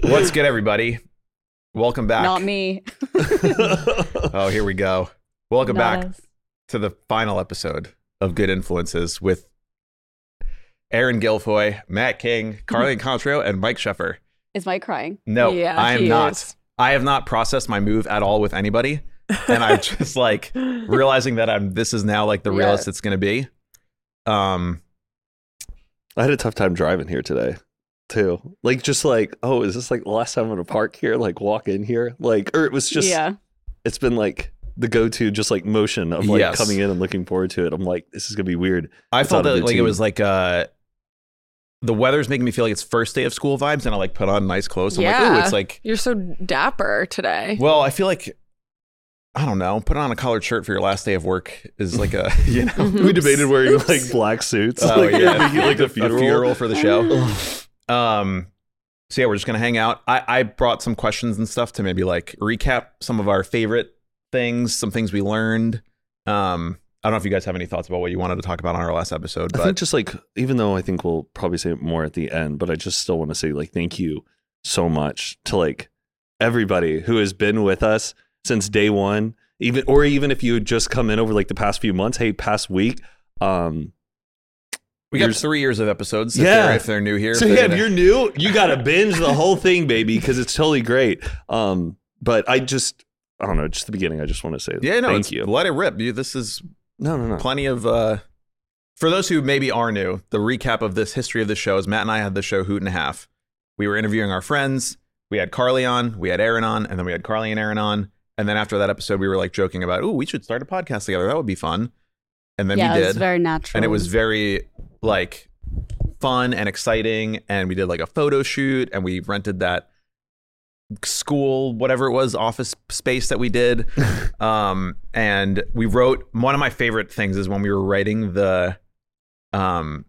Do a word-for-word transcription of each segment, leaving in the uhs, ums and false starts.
What's good, everybody? Welcome back. Not me. Oh, here we go. Welcome Not back us. to the final episode of Good Influences with Aaron Guilfoy, Matt King, Carly Contreau, and Mike Sheffer. Is Mike crying? No, Yeah, I am he not. is. I have not processed my move at all with anybody. And I'm just like realizing that I'm this is now like the Yeah. realest it's going to be. Um, I had a tough time driving here today, too. Like, just like, oh, is this like the last time I'm gonna park here? Like, walk in here? Like, or it was just, yeah. it's been like the go-to, just like motion of like Yes. coming in and looking forward to it. I'm like, this is gonna be weird. I It's felt out of that like it routine. was like uh, the weather's making me feel like it's first day of school vibes, and I like put on nice clothes. I'm like, Yeah. ooh, it's like, You're so dapper today. well, I feel like, I don't know, put on a collared shirt for your last day of work is like a, you know, We debated wearing Oops. like black suits. oh like, yeah, making it like a funeral. for the show. Um, so yeah, we're just gonna hang out. I, I brought some questions and stuff to maybe like recap some of our favorite things, some things we learned. Um, I don't know if you guys have any thoughts about what you wanted to talk about on our last episode, I but think just like, even though I think we'll probably say it more at the end, but I just still want to say like, thank you so much to like everybody who has been with us since day one, even, or even if you had just come in over like the past few months, hey, past week. Um, we got There's- three years of episodes. If Yeah. they're, if they're new here. so if yeah, they're if gonna- you're new, you got to binge the whole thing, baby, because it's totally great. Um, but I just, I don't know, just the beginning, I just want to say yeah, no, thank it's, you. let it rip. You, this is No, no, no. plenty of uh for those who maybe are new, the recap of this history of the show is Matt and I had the show Hoot and a Half. We were interviewing our friends. We had Carly on, we had Aaron on, and then we had Carly and Aaron on. And then after that episode, we were like joking about, oh, we should start a podcast together. That would be fun. And then yeah, we it was did. very natural. And it was very like fun and exciting. And we did like a photo shoot, and we rented that school, whatever it was, office space that we did. um, and we wrote, one of my favorite things is when we were writing the, um,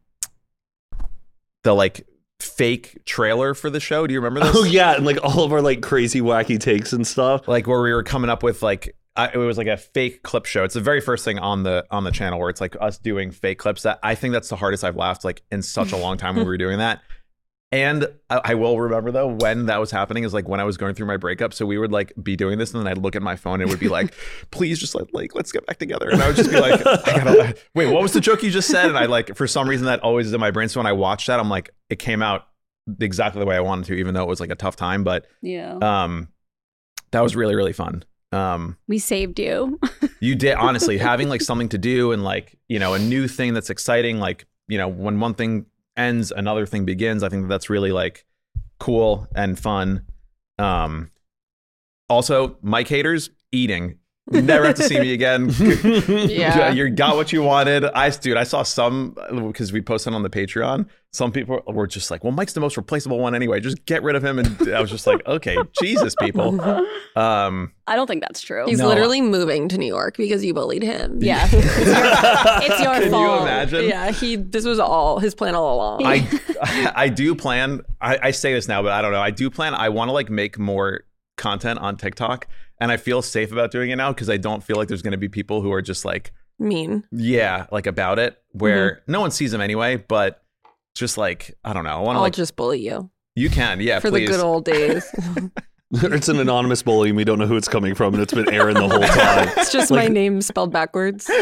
the like fake trailer for the show. Do you remember this? Oh yeah, and like all of our like crazy wacky takes and stuff. Like where we were coming up with like, I, it was like a fake clip show. It's the very first thing on the on the channel where it's like us doing fake clips. That I think that's the hardest I've laughed like in such a long time when we were doing that. And I, I will remember though when that was happening is like when I was going through my breakup. So we would like be doing this, and then I'd look at my phone and it would be like, "Please just like, like let's get back together." And I would just be like, I gotta, "Wait, what was the joke you just said?" And I like for some reason that always is in my brain. So when I watched that, I'm like, it came out exactly the way I wanted to, even though it was like a tough time. But yeah. um, that was really really fun. Um, we saved you. you did honestly having like something to do and like you know a new thing that's exciting. Like you know when one thing ends, another thing begins. I think that's really like cool and fun. Um, also, Mike haters eating. Never have to see me again. Yeah. You got what you wanted. I, dude, I saw some because we posted on the Patreon. Some people were just like, "Well, Mike's the most replaceable one anyway. Just get rid of him." And I was just like, "Okay, Jesus, people." Um, I don't think that's true. He's No. literally moving to New York because you bullied him. yeah. It's your, it's your Can fault. you imagine? Yeah, he. This was all his plan all along. I I do plan. I, I say this now, but I don't know. I do plan. I want to like make more content on TikTok, and I feel safe about doing it now because I don't feel like there's going to be people who are just like, mean. yeah, like about it, where no one sees them anyway. But just like I don't know. I want to I'll like just bully you you can, yeah, for please. the good old days. It's an anonymous bully, and we don't know who it's coming from, and it's been Aaron the whole time. It's just my name spelled backwards.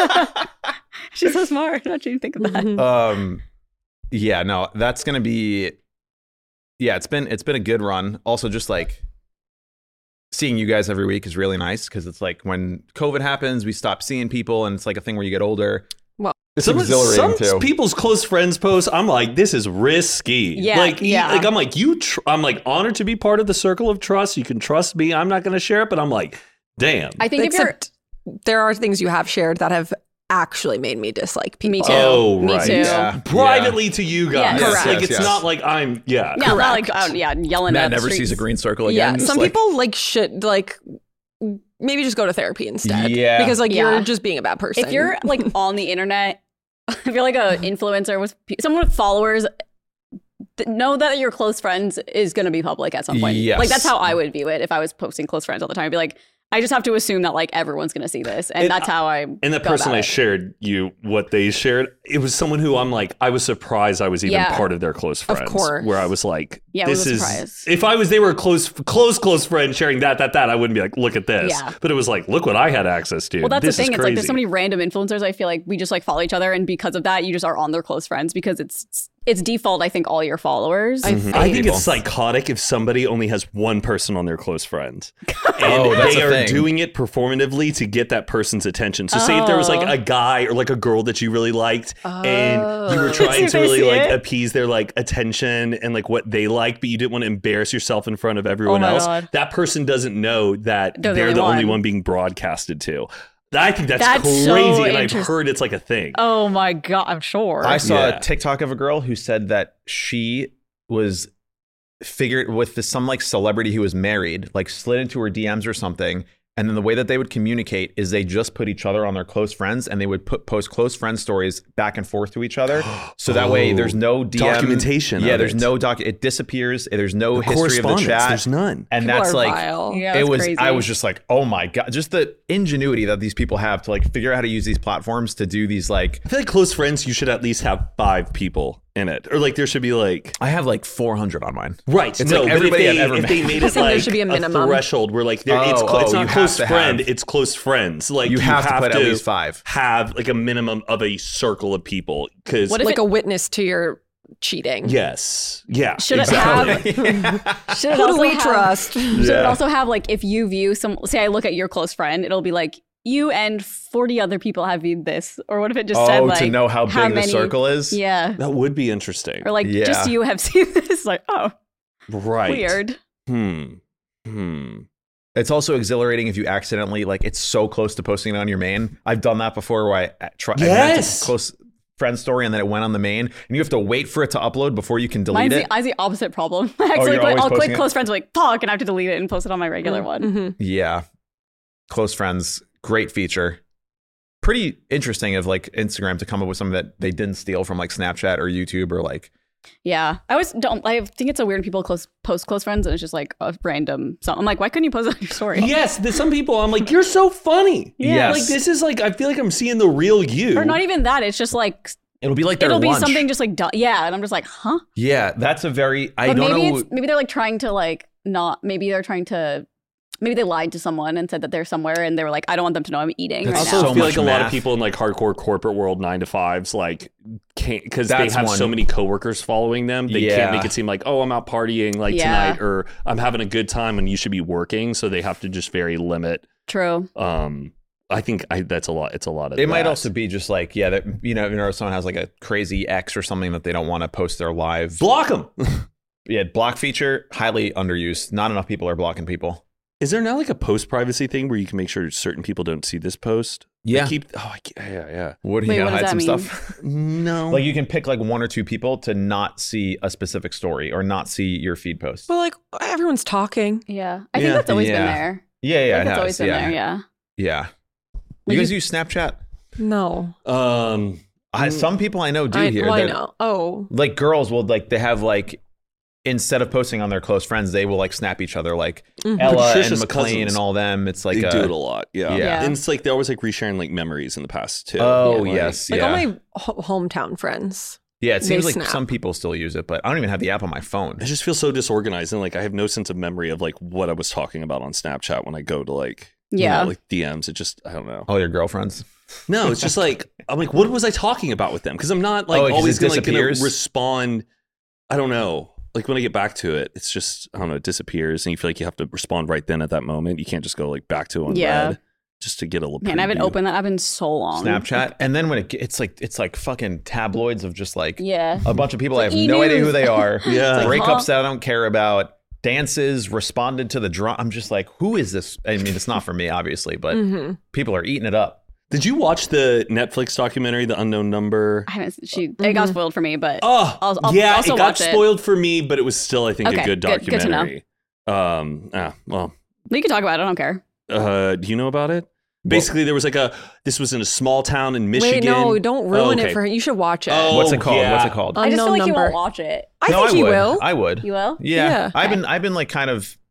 She's so smart. Don't you think of that? Mhm. Um, yeah, no, that's gonna be. Yeah, it's been it's been a good run. Also, just like seeing you guys every week is really nice because it's like when COVID happens, we stop seeing people, and it's like a thing where you get older. Well, It's Some, exhilarating some too. people's close friends post, I'm like, this is risky. Yeah, like, e- yeah. like I'm like, you. Tr- I'm like honored to be part of the circle of trust. You can trust me. I'm not going to share it, but I'm like, damn. I think if you're Except there are things you have shared that have actually made me dislike people. Me too. Oh, Me right. too. Yeah. Privately to you guys. Yes, Like correct. it's yes. not like I'm. Yeah. no, not like Correct. oh, yeah, yelling Matt at the never streets. sees a green circle Yeah, again. just some like- people like should like maybe just go to therapy instead. Yeah. because like Yeah. you're just being a bad person. If you're like on the internet, if you're like an influencer with pe- someone with followers, th- know that your close friends is going to be public at some point. Yes. Like that's how I would view it if I was posting close friends all the time. I'd be like, I just have to assume that like everyone's gonna see this, and, And that's how I. And that go person about I it. shared you what they shared, it was someone who I'm like, I was surprised I was even Yeah. part of their close Of friends. course. Where I was like, Yeah, it this was a is surprise. if I was they were a close close close friend sharing that that that I wouldn't be like, look at this. Yeah. But it was like, look what I had access to. Well, that's this the thing. Is It's like there's crazy. so many random influencers. I feel like we just like follow each other, and because of that, you just are on their close friends because it's it's default. I think all your followers. I Mhm. I think people. it's psychotic if somebody only has one person on their close friend. And Oh, that's they a are thing. doing it performatively to get that person's attention. So say if there was like Oh. a guy or like a girl that you really liked and you were Oh. trying See to if they really see like it? appease their like attention and like what they like, but you didn't want to embarrass yourself in front of everyone Oh my else. God. That person doesn't know that They're they're, the the only only one. one being broadcasted to. I think that's, That's crazy, so and I've interest- heard it's like a thing. Oh my god, I'm sure. I saw Yeah. a TikTok of a girl who said that she was figured with this, some like celebrity who was married, like slid into her D Ms or something. And then the way that they would communicate is they just put each other on their close friends, and they would put post close friend stories back and forth to each other. So that way Oh, there's no D M documentation Yeah, of there's it. no doc. It disappears. There's no The history of the correspondence, chat. there's none. And People that's are like vile. yeah, it that's was. crazy. I was just like, oh my god, just the ingenuity that these people have to like figure out how to use these platforms to do these like. I feel like close friends, you should at least have five people in it, or like there should be like I have like four hundred on mine. right. It's no, like but everybody if I've they, ever if met. they made I it think there like should be a minimum. threshold where like there, it's Oh, cl- it's oh, not you close have to friend, have- it's close friends. Like You have to put at to least five. Have like a minimum of a circle of people because What if Like it- a witness to your cheating. yes, yeah, Should it exactly. have? Should it Who do also we have- trust? Should it Yeah. also have like if you view some? Say I look at your close friend, it'll be like you and forty other people have viewed this, or what if it just said Oh, like to know how big the many- circle is. Yeah, That would be interesting, or like Yeah. just you have seen this. Like oh, right? weird. Hmm. Hmm. It's also exhilarating if you accidentally like it's so close to posting it on your main. I've done that before where I try Yes. close friend story and then it went on the main and you have to wait for it to upload before you can delete Mine's it. the, mine's the opposite problem. I actually you're click, always I'll posting click it? close friends, like fuck, and I have to delete it and post it on my regular one. Mhm. Yeah. Close friends, great feature. Pretty interesting of like Instagram to come up with something that they didn't steal from like Snapchat or YouTube or like Yeah, I always don't. I think it's so weird when people close post close friends and it's just like a random. So I'm like, why couldn't you post it on your story? Yes, there's some people I'm like, you're so funny. Yeah. Like this is like I feel like I'm seeing the real you. Or not even that. It's just like it'll be like their it'll be lunch. something just like du- yeah, and I'm just like, huh? Yeah, that's a very I But don't maybe know. it's maybe they're like trying to like not. Maybe they're trying to. Maybe they lied to someone and said that they're somewhere, and they were like, I don't want them to know I'm eating That's right I also now. so feel much like a lot of math. people in like hardcore corporate world nine to fives like can't because they That's have so one. many coworkers following them. They Yeah. can't make it seem like, oh, I'm out partying like Yeah. tonight or I'm having a good time and you should be working. So they have to just very limit. True. Um, I think I, that's a lot. It's a lot of It might that. also be just like, yeah, that you know, you know, someone has like a crazy ex or something that they don't want to post their live. block them. Yeah, block feature highly underused. Not enough people are blocking people. Is there not like a post privacy thing where you can make sure certain people don't see this post? Yeah. I keep. Oh, I, yeah, yeah. What do you Wait, gotta what does hide some that mean? stuff? No. Like you can pick like one or two people to not see a specific story or not see your feed post. Well, like everyone's talking. Yeah, I think Yeah. that's always Yeah. been there. Yeah, I yeah, think it that's has. always been yeah. there. Yeah. Yeah. Like You guys you- use Snapchat? No. um. I, some people I know do I, here. well, I that- know. Oh. Like girls will like they have like instead of posting on their close friends, they will like snap each other like Mhm. Ella Patricia's and McLean cousins, and all them. It's like They a, do it a lot. Yeah. Yeah. And it's like they're always like resharing like memories in the past too. Oh Like, yes, Like yeah. all my ho- hometown friends. Yeah, it they seems like snap. some people still use it, but I don't even have the app on my phone. I just feel so disorganized and like I have no sense of memory of like what I was talking about on Snapchat when I go to like you Yeah. know, like D Ms. It just I don't know. All your girlfriends. No, it's just like I'm like, what was I talking about with them? Because I'm not like Oh, 'cause always it gonna, like, gonna disappears? respond. I don't know. Like when I get back to it, it's just I don't know. It disappears, and you feel like you have to respond right then at that moment. You can't just go like back to unread Yeah. just to get a little. Man, I haven't preview. opened that app in so long. Snapchat, and then when it ge- it's like it's like fucking tabloids of just like Yeah. a bunch of people I have like no idea E-news. who they are. Yeah. It's like, breakups huh? that I don't care about, dances responded to the drum. I'm just like, who is this? I mean, it's not for me, obviously, but hmm people are eating it up. Did you watch the Netflix documentary, The Unknown Number? I haven't. She it got spoiled for me, but Oh, I'll- I'll- yeah, I'll still it got watch it. spoiled for me, but it was still, I think, Okay, a good good- good to know. documentary. Um, ah, well, we can talk about it. I don't care. uh, do you know about it? Basically, there was like a. This was in a small town in Michigan. Wait, no, don't ruin Oh, okay. it for her. You should watch it. Oh, What's it called? yeah. What's it called? Uh, I just feel Unknown like you number. won't watch it. I No, think I he would. will. I would. You will? Yeah, Yeah. I've Okay. been I've been like kind of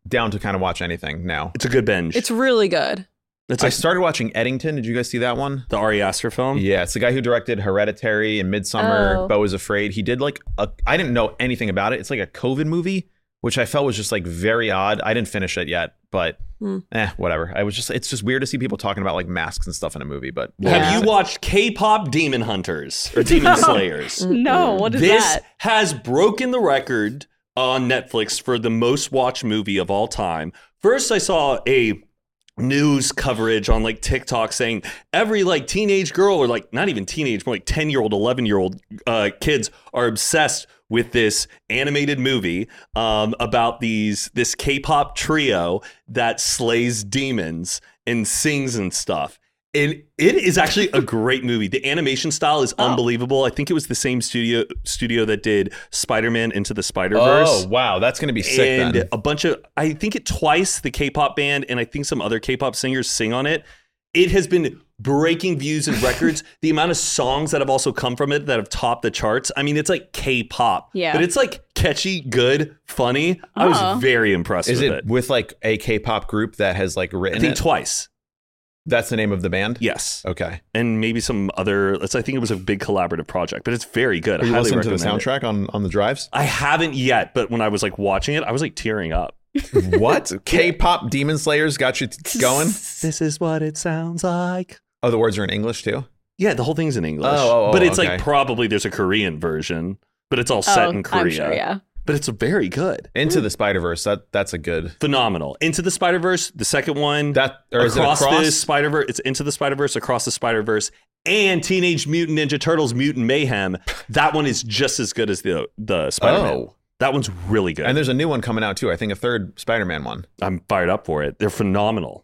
down to kind of watch anything now. It's a good binge. It's really good. It's I like started watching Eddington. Did you guys see that one? the Ari Aster film. Yeah, it's the guy who directed Hereditary and Midsummer, Oh. Beau is Afraid. He did like a, I didn't know anything about it. It's like a COVID movie, which I felt was just like very odd. I didn't finish it yet, but Hmm. eh, whatever. I was just, it's just weird to see people talking about like masks and stuff in a movie, but Yeah. Have you watched K-pop Demon Hunters or Demon Slayers? No, what is this that? has broken the record on Netflix for the most watched movie of all time. First, I saw a news coverage on like TikTok saying every like teenage girl or like not even teenage, more like ten year old, eleven year old uh, kids are obsessed with this animated movie um, about these this K-pop trio that slays demons and sings and stuff. And it is actually a great movie. The animation style is Oh. unbelievable. I think it was the same studio studio that did Spider-Man Into the Spider-Verse. oh, wow. That's going to be sick and then. a bunch of, I think it twice, the K-pop band, and I think some other K-pop singers sing on it. It has been breaking views and records. The amount of songs that have also come from it that have topped the charts. I mean, it's like K-pop, Yeah. but it's like catchy, good, funny. I Oh. was very impressed Is with it it. with like a K-pop group that has like I written think it? twice. That's the name of the band? Yes. Okay. And maybe some other, let's, I think it was a big collaborative project, but it's very good. Are I you highly listening to the recommend it. soundtrack on, on the drives? I haven't yet, but when I was like watching it, I was like tearing up. What? K-pop Demon Slayers got you t- going? This is what it sounds like. Oh, the words are in English too? Yeah, the whole thing's in English. Oh, oh, oh, but it's okay. like probably there's a Korean version, but it's all set Oh, in Korea. I'm sure, yeah. But it's very good. Into the Spider-Verse. That that's a good. Phenomenal. Into the Spider-Verse, the second one. That or is across, it across? the Spider-Verse. It's Into the Spider-Verse, Across the Spider-Verse, and Teenage Mutant Ninja Turtles Mutant Mayhem. That one is just as good as the the Spider-Man. Oh. That one's really good. And there's a new one coming out too. I think a third Spider-Man one. I'm fired up for it. They're phenomenal.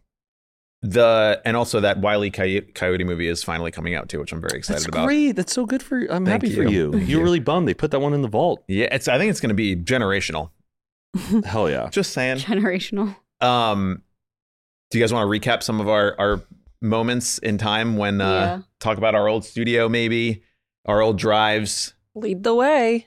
The and also that Wile E. Coyote, Coyote movie is finally coming out too, which I'm very excited That's about. great. That's so good for I'm Thank happy for you. you. Thank You're you. really bummed they put that one in the vault. Yeah, it's. I think it's going to be generational. Hell yeah. Just saying. Generational. Um, do you guys want to recap some of our our moments in time when uh, Yeah. talk about our old studio, maybe our old drives? Lead the way.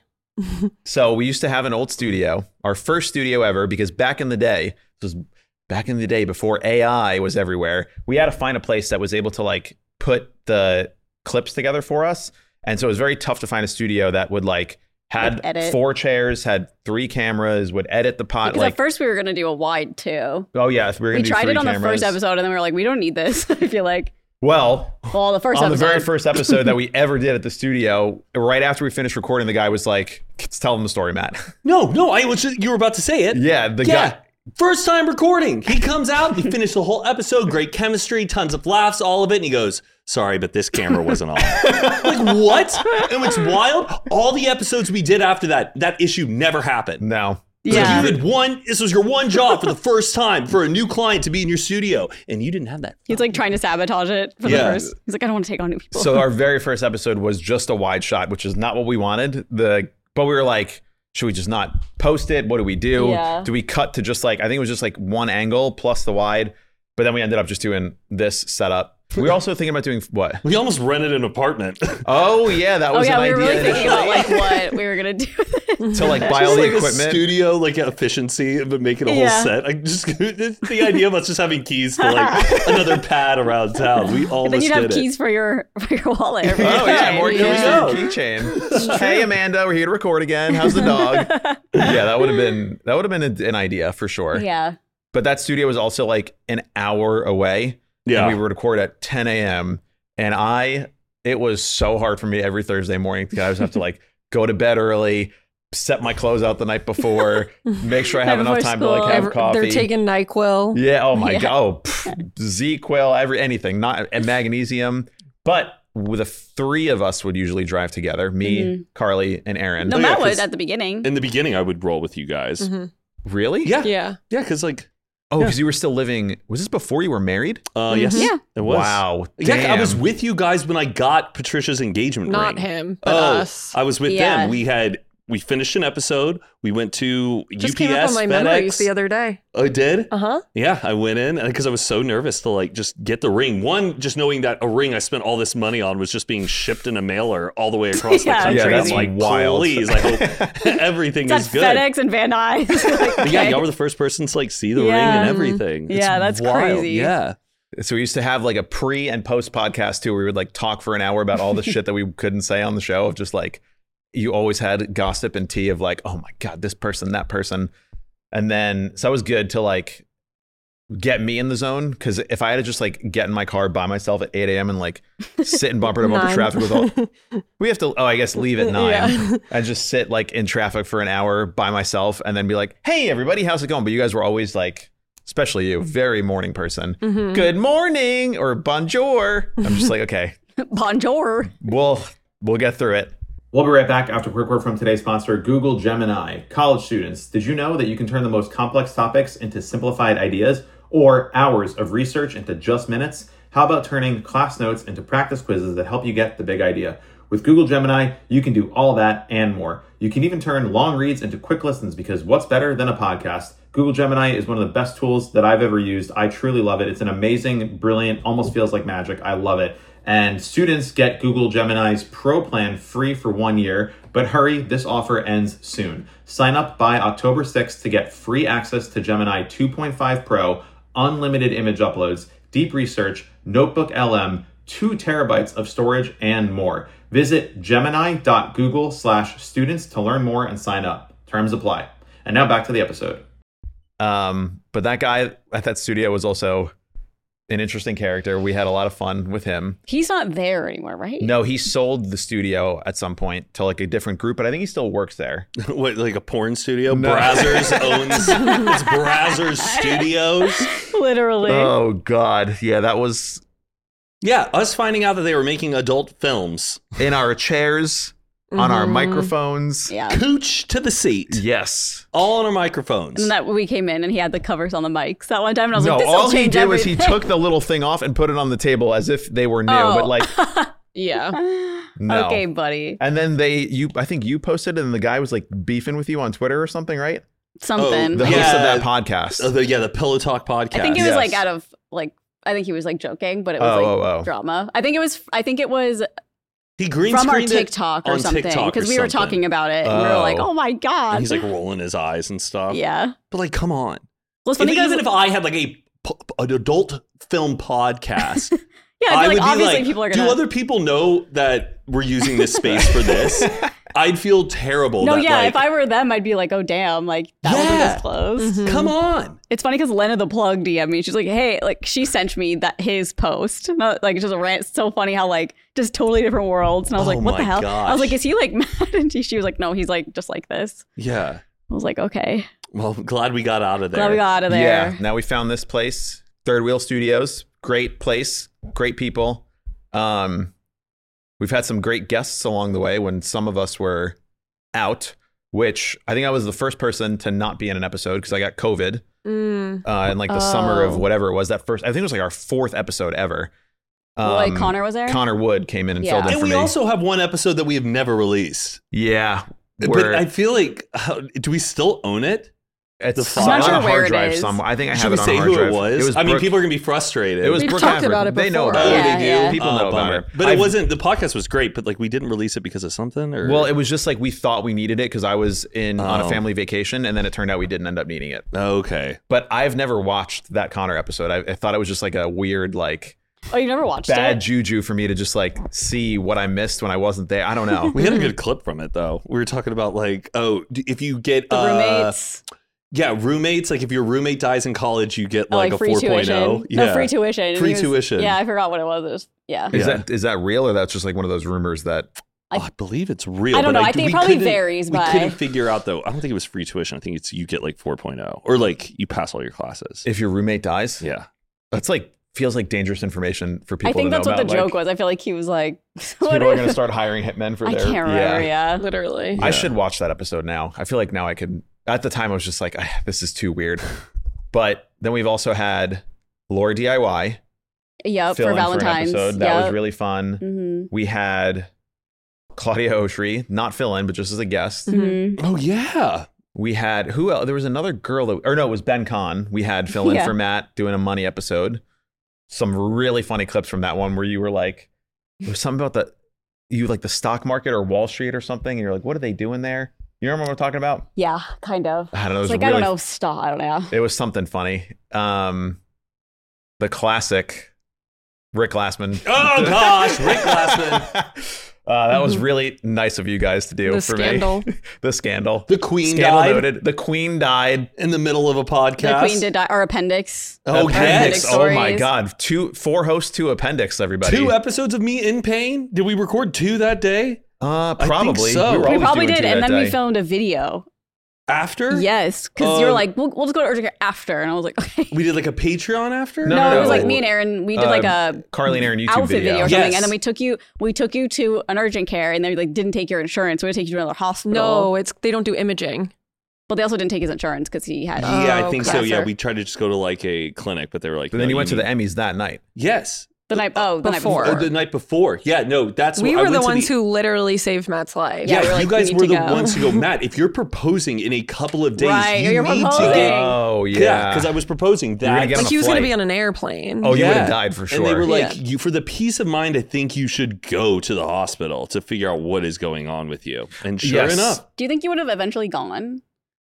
So we used to have an old studio, our first studio ever, because back in the day, this was back in the day before A I was everywhere, we had to find a place that was able to like put the clips together for us. And so it was very tough to find a studio that would like had Like, edit. four chairs, had three cameras, would edit the pot. Because Like, at first we were going to do a wide too. oh yeah, we were We gonna do tried three it on cameras. the first episode and then we were like, we don't need this. I feel like. Well, Well, the first on episode. the very first episode that we ever did at the studio, right after we finished recording, the guy was like, "Tell them the story, Matt." No, no, I was just, you were about to say it. yeah, the Yeah. guy. First time recording. He comes out, we finish the whole episode, great chemistry, tons of laughs, all of it. And he goes, sorry, but this camera wasn't on. Like, what? And what's wild, all the episodes we did after that, that issue never happened. No. It's Yeah. like you had one, this was your one job for the first time for a new client to be in your studio, and you didn't have that. He's like trying to sabotage it for Yeah. the first. He's like, I don't want to take on new people. So our very first episode was just a wide shot, which is not what we wanted. The but we were like, should we just not post it? What do we do? Yeah. Do we cut to just like I think it was just like one angle plus the wide, but then we ended up just doing this setup. We were also thinking about doing what? We almost rented an apartment. Oh yeah, that oh was yeah, an we were idea really thinking about initially. like what we were gonna do with it. to like buy all Just the like a equipment. studio, like efficiency, but make it a whole Yeah. set. Like just the idea of us just having keys to like another pad around town. We almost Then you'd have did it. keys for your for your wallet. Every Oh yeah, day. more keys Yeah. for your keychain. Hey Amanda, we're here to record again. How's the dog? Yeah, that would have been that would have been a, an idea for sure. Yeah. But that studio was also like an hour away. Yeah. And we would record at ten a.m. And I, it was so hard for me every Thursday morning because I just have to like go to bed early, set my clothes out the night before, make sure I have Right enough before time to like school. have Ever- coffee. They're taking NyQuil. Yeah. Oh my Yeah. god. Oh, pff, Z-Quil, every anything, not and magnesium. But the three of us would usually drive together: me, Mhm. Carly, and Aaron. No, Oh, yeah, Matt would 'cause- at the beginning. In the beginning, I would roll with you guys. Mhm. Really? Yeah. Yeah. Yeah, because like, Oh, Yeah. because you were still living. Was this before you were married? uh, yes, Yeah. it was. Wow. Yeah, I was Damn. with you guys when I got Patricia's engagement Not ring. him, but oh, us. I was with Yeah. them. We had we finished an episode. We went to Just U P S, came up on my FedEx. memories the other day. Oh, it did? Uh huh. Yeah, I went in because I was so nervous to like just get the ring. One, just knowing that a ring I spent all this money on was just being shipped in a mailer all the way across Yeah, the country. yeah, that's I'm like, wild. please, I hope everything That's is good. FedEx and Van Nuys. Like, But yeah, okay. y'all were the first person to like see the Yeah. ring and everything. It's Yeah, that's wild. crazy. Yeah. So we used to have like a pre and post podcast too, where we would like talk for an hour about all the shit that we couldn't say on the show. Of just like, you always had gossip and tea of like, oh my God, this person, that person. And then, so it was good to like get me in the zone. Cause if I had to just like get in my car by myself at eight a.m. and like sit in bumper to bumper Nine. traffic with all, we have to, oh, I guess leave at nine Yeah. and just sit like in traffic for an hour by myself and then be like, hey, everybody, how's it going? But you guys were always like, especially you, very morning person. Mm-hmm. Good morning or bonjour. I'm just like, okay, Bonjour. we'll we'll get through it. We'll be right back after a quick word from today's sponsor, Google Gemini. College students, did you know that you can turn the most complex topics into simplified ideas or hours of research into just minutes? How about turning class notes into practice quizzes that help you get the big idea? With Google Gemini, you can do all that and more. You can even turn long reads into quick listens because what's better than a podcast? Google Gemini is one of the best tools that I've ever used. I truly love it. It's an amazing, brilliant, almost feels like magic. I love it. And students get Google Gemini's Pro plan free for one year. But hurry, this offer ends soon. Sign up by October sixth to get free access to Gemini two point five Pro, unlimited image uploads, deep research, Notebook L M, two terabytes of storage, and more. Visit gemini.google slash students to learn more and sign up. Terms apply. And now back to the episode. Um, but that guy at that studio was also an interesting character. We had a lot of fun with him. He's not there anymore, right? No, he sold the studio at some point to like a different group, but I think he still works there. What, like a porn studio? No. Brazzers owns it's Brazzers Studios. Literally. Oh God. Yeah, that was Yeah, us finding out that they were making adult films. in our chairs, on our Mhm. microphones. yeah. Cooch to the seat. Yes. All on our microphones. And that we came in and he had the covers on the mics that one time, and I was No, like, "This all will he change did everything." was he took the little thing off and put it on the table as if they were new, Oh. but like Yeah. no. Okay, buddy. And then they, you, I think you posted, and the guy was like beefing with you on Twitter or something, right? Something. The Yeah. host of that podcast. Oh, the, yeah, the Pillow Talk podcast. I think it was Yes. like out of like I think he was like joking, but it was Oh, like oh, oh. drama. I think it was I think it was he green from our screened it TikTok or on something TikTok or because we were something. talking about it and we were like, Oh. "Oh my god!" And he's like rolling his eyes and stuff. "Yeah." But like, come on. Well, it's If, funny because even if I had like a p- an adult film podcast, yeah, I I feel would like be obviously like, people are do gonna. other people know that we're using this space for this? I'd feel terrible. no, that, yeah. like, if I were them, I'd be like, "Oh damn!" Like that Yeah. wasn't disclosed. Mhm. come on. It's funny because Lena the Plug D M'd me. She's like, "Hey," like she sent me that his post. Not like just a rant. It's so funny how like just totally different worlds. And I was Oh like, "What my the hell?" I gosh. was like, "Is he like mad?" And she, she was like, "No, he's like just like this." Yeah. I was like, "Okay, Well, I'm glad we got out of there. glad we got out of there." Yeah. Now we found this place, Third Wheel Studios. Great place, great people. Um, we've had some great guests along the way when some of us were out, which I think I was the first person to not be in an episode because I got COVID Mm. uh, in like the summer of Oh. whatever it was. That first, I think it was like our fourth episode ever. Um, Well, like Connor was there. Connor Wood came in and Yeah. filled in And for we me. also have one episode that we have never released. yeah, But we're- I feel like, how, do we still own it? it's the on file. I'm not a sure where hard it drive is. somewhere. I think I have Should we it on say a hard who drive. it was? It was I mean, Brooke- people are going to be frustrated. It was We've Brooke talked Haverford. about it They know before. about Oh, it. Yeah, they do? yeah. People Oh, know about bummer. it. But I've- it wasn't, the podcast was great, but like we didn't release it because of something? Or Well, it was just like we thought we needed it because I was in on a Oh. family vacation, and then it turned out we didn't end up needing it. Okay. But I've never watched that Connor episode. I, I thought it was just like a weird, like Oh, you never watched bad it? juju for me to just like see what I missed when I wasn't there. I don't know. We had a good clip from it though. We were talking about like, oh, d- if you get The uh, roommates. yeah, roommates. Like if your roommate dies in college, you get Oh, like, like a free four tuition. oh. No, free tuition. And Free he was- tuition. Yeah, I forgot what it was. It was yeah. Is Yeah. that is that real or that's just like one of those rumors that? Oh, I believe it's real. I don't but know. I think it we probably couldn't- varies We by- couldn't figure out though. I don't think it was free tuition. I think it's you get like four oh or like you pass all your classes. If your roommate dies, Yeah. that's like feels like dangerous information for people. I think to know that's what the about. joke like, was. I feel like he was like, People are going to start hiring hitmen for I their. can't remember. Yeah. Literally. I Yeah. should watch that episode now. I feel like now I could. At the time, I was just like, "Ah, this is too weird. But then we've also had Laura D I Y Yep. fill For in Valentine's. for an episode. That yep. was really fun. hmm We had Claudia Oshry, not fill in, but just as a guest. Mhm. Oh yeah. We had who else? There was another girl that, or no, it was Ben Kahn. We had fill in Yeah. for Matt doing a money episode. Some really funny clips from that one where you were like, there was something about the, you like the stock market or Wall Street or something. And you're like, what are they doing there? You remember what I'm talking about? Yeah, kind of. I don't know. It was It's like, really, I don't know, stop. I don't know. It was something funny. Um, the classic Rick Glassman. Oh gosh, Rick Glassman. Uh, that was really nice of you guys to do The for scandal. me. The scandal. The Queen Scandal died noted. The Queen died. in the middle of a podcast. The Queen did die, or appendix. Oh, Appendix. yes. Oh my stories. God. Two, four hosts, two appendix. Everybody. Two episodes of me in pain. Did we record two that day? Uh, think probably. so. were We We always probably doing did, two and that then we day. filmed a video. After? Yes, because you were Uh, like, we'll, we'll just go to urgent care after, and I was like, okay. We did like a Patreon after? No, No, no, it was no. like me and Aaron. We did Uh, like a Carly and Aaron YouTube outfit video. video or something, Yes. and then we took you. We took you to an urgent care, and they like didn't take your insurance. So we had to take you to another hospital. No, it's they don't do imaging. but they also didn't take his insurance because he had. Yeah, I Oh, think so. Yeah, cancer. we tried to just go to like a clinic, but they were like, But then no, you went to need- the Emmys that night. Yes. the night. Oh, the Before. night Oh, before. the night before. Yeah, no, that's We what, I were the went to ones who literally saved Matt's life. Yeah, Yeah, we were you like, guys we were need the to go. ones who go, Matt, if you're proposing in a couple of days, Right, you you're need proposing. to get. Oh, yeah. Yeah, because I was proposing were gonna that. get on Like a he was going to flight. be on an airplane. Oh, you Yeah. would have died for sure. And they were like, Yeah. "You for the peace of mind, I think you should go to the hospital to figure out what is going on with you." And sure Yes. enough, Do you think you would have eventually gone?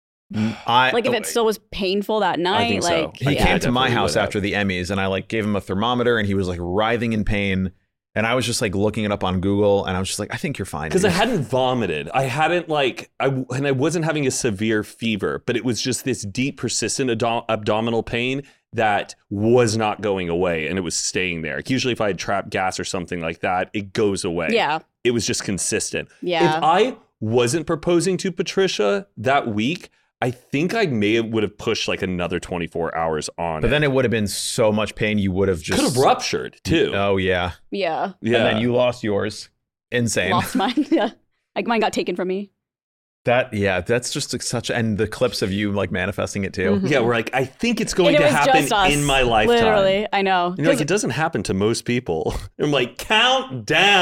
I, Like if it still was painful that night? think so. like he Yeah, came to my definitely house would have. after the Emmys, and I like gave him a thermometer, and he was like writhing in pain. And I was just like looking it up on Google, and I was just like, I think you're fine. because I dude. hadn't vomited, I hadn't like, I and I wasn't having a severe fever, but it was just this deep, persistent ado- abdominal pain that was not going away, and it was staying there. Like, usually, if I had trapped gas or something like that, it goes away. yeah, It was just consistent. yeah. If I wasn't proposing to Patricia that week, I think I may have would have pushed like another twenty-four hours on. But it. then it would have been so much pain, you would have just could have ruptured too. Oh yeah, yeah. yeah. And then you lost yours. Insane. Lost mine. Yeah, like mine got taken from me. That yeah, that's just like such. And the clips of you like manifesting it too. Mhm. yeah, we're like, I think it's going And it to was happen just us, in my lifetime. Literally, I know. And you're like, 'Cause- it doesn't happen to most people. I'm like, count down.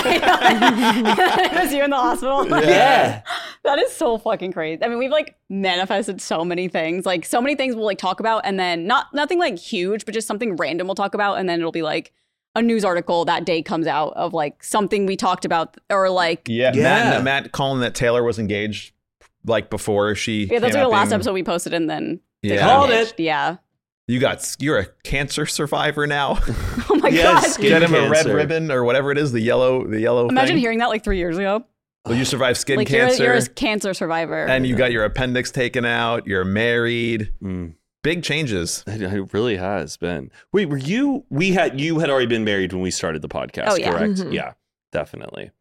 yeah, it was you in the hospital. Yeah. That is so fucking crazy. I mean, we've like manifested so many things. Like so many things we'll like talk about and then not nothing like huge, but just something random we'll talk about and then it'll be like a news article that day comes out of like something we talked about or like Yeah, Yeah. Matt, Matt calling that Taylor was engaged like before she. yeah, that's came like the out last being- episode we posted and then they Yeah. got Called engaged. it. Yeah. You got you're a cancer survivor now. Oh my Yes, god. skin Get him a red cancer. ribbon or whatever it is, the yellow, the yellow. Imagine thing. hearing that like three years ago. Well, you survived skin Like cancer, you're, you're a cancer survivor. and you got your appendix taken out. You're married. Mm, Big changes. it, it really has been. Wait, were you? We had you had already been married when we started the podcast, Oh, yeah. correct? Mhm. Yeah, definitely.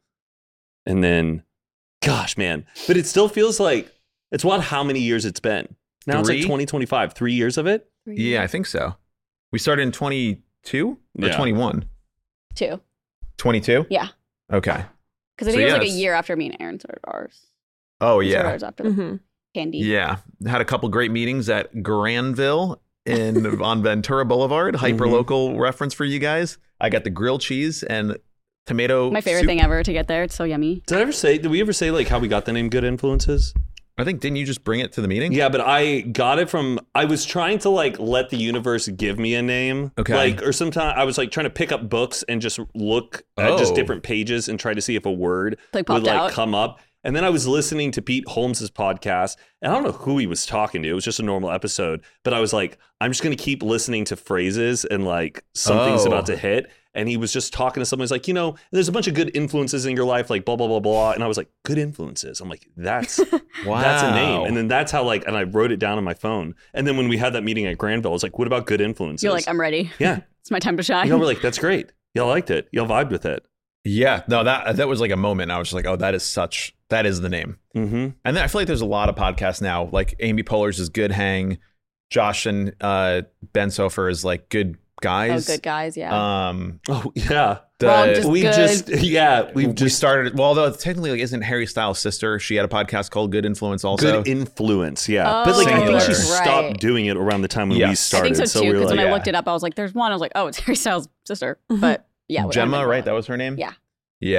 And then, gosh, man, but it still feels like it's wild how many years it's been. Now it's Three? like twenty twenty-five, three years of it. Yeah, I think so. We started in twenty-two or Yeah. twenty-one. Two. twenty-two? Yeah. Okay. Because I So, think it was like yes. a year after me and Aaron started ours. Oh We started yeah. ours after hmm Candy. Yeah. Had a couple great meetings at Granville in on Ventura Boulevard. Hyper local reference for you guys. I got the grilled cheese and tomato. My favorite soup. thing ever to get there. It's so yummy. Did I ever say? Did we ever say like how we got the name Good Influences? I think didn't you just bring it to the meeting? Yeah, but I got it from. I was trying to like let the universe give me a name. Okay. Like, or sometimes I was like trying to pick up books and just look at just Oh. different pages and try to see if a word Like would popped like out. come up. And then I was listening to Pete Holmes's podcast, and I don't know who he was talking to. It was just a normal episode, but I was like, I'm just going to keep listening to phrases and like something's Oh. about to hit. And he was just talking to someone. He's like, you know, there's a bunch of good influences in your life, like blah blah blah blah. And I was like, good influences. I'm like, that's Wow. that's a name. And then that's how like, and I wrote it down on my phone. And then when we had that meeting at Granville, I was like, what about good influences? You're like, I'm ready. yeah. It's my time to shine. Y'all were like, that's great. Y'all liked it. Y'all vibed with it. Yeah. No, that that was like a moment. I was just like, oh, that is such that is the name. Mm-hmm. And then I feel like there's a lot of podcasts now. Like Amy Poehler's is Good Hang. Josh and uh, Ben Sofer is like Good oh, Guys. good guys. Yeah. Um, Oh yeah. the, Well, just we good. just yeah we've we just started. Well, although technically, like, isn't Harry Styles' sister? She had a podcast called Good Influence also. good influence, yeah. Oh, but like I think she Singular. stopped right. doing it around the time when we Yes. I started. think so too. we were Because like, when I yeah. looked it up, I was like, there's one. I was like, oh, it's Harry Styles' sister. Mhm. But yeah. we- I Gemma, remember right? that. That was her name. Yeah. Yeah.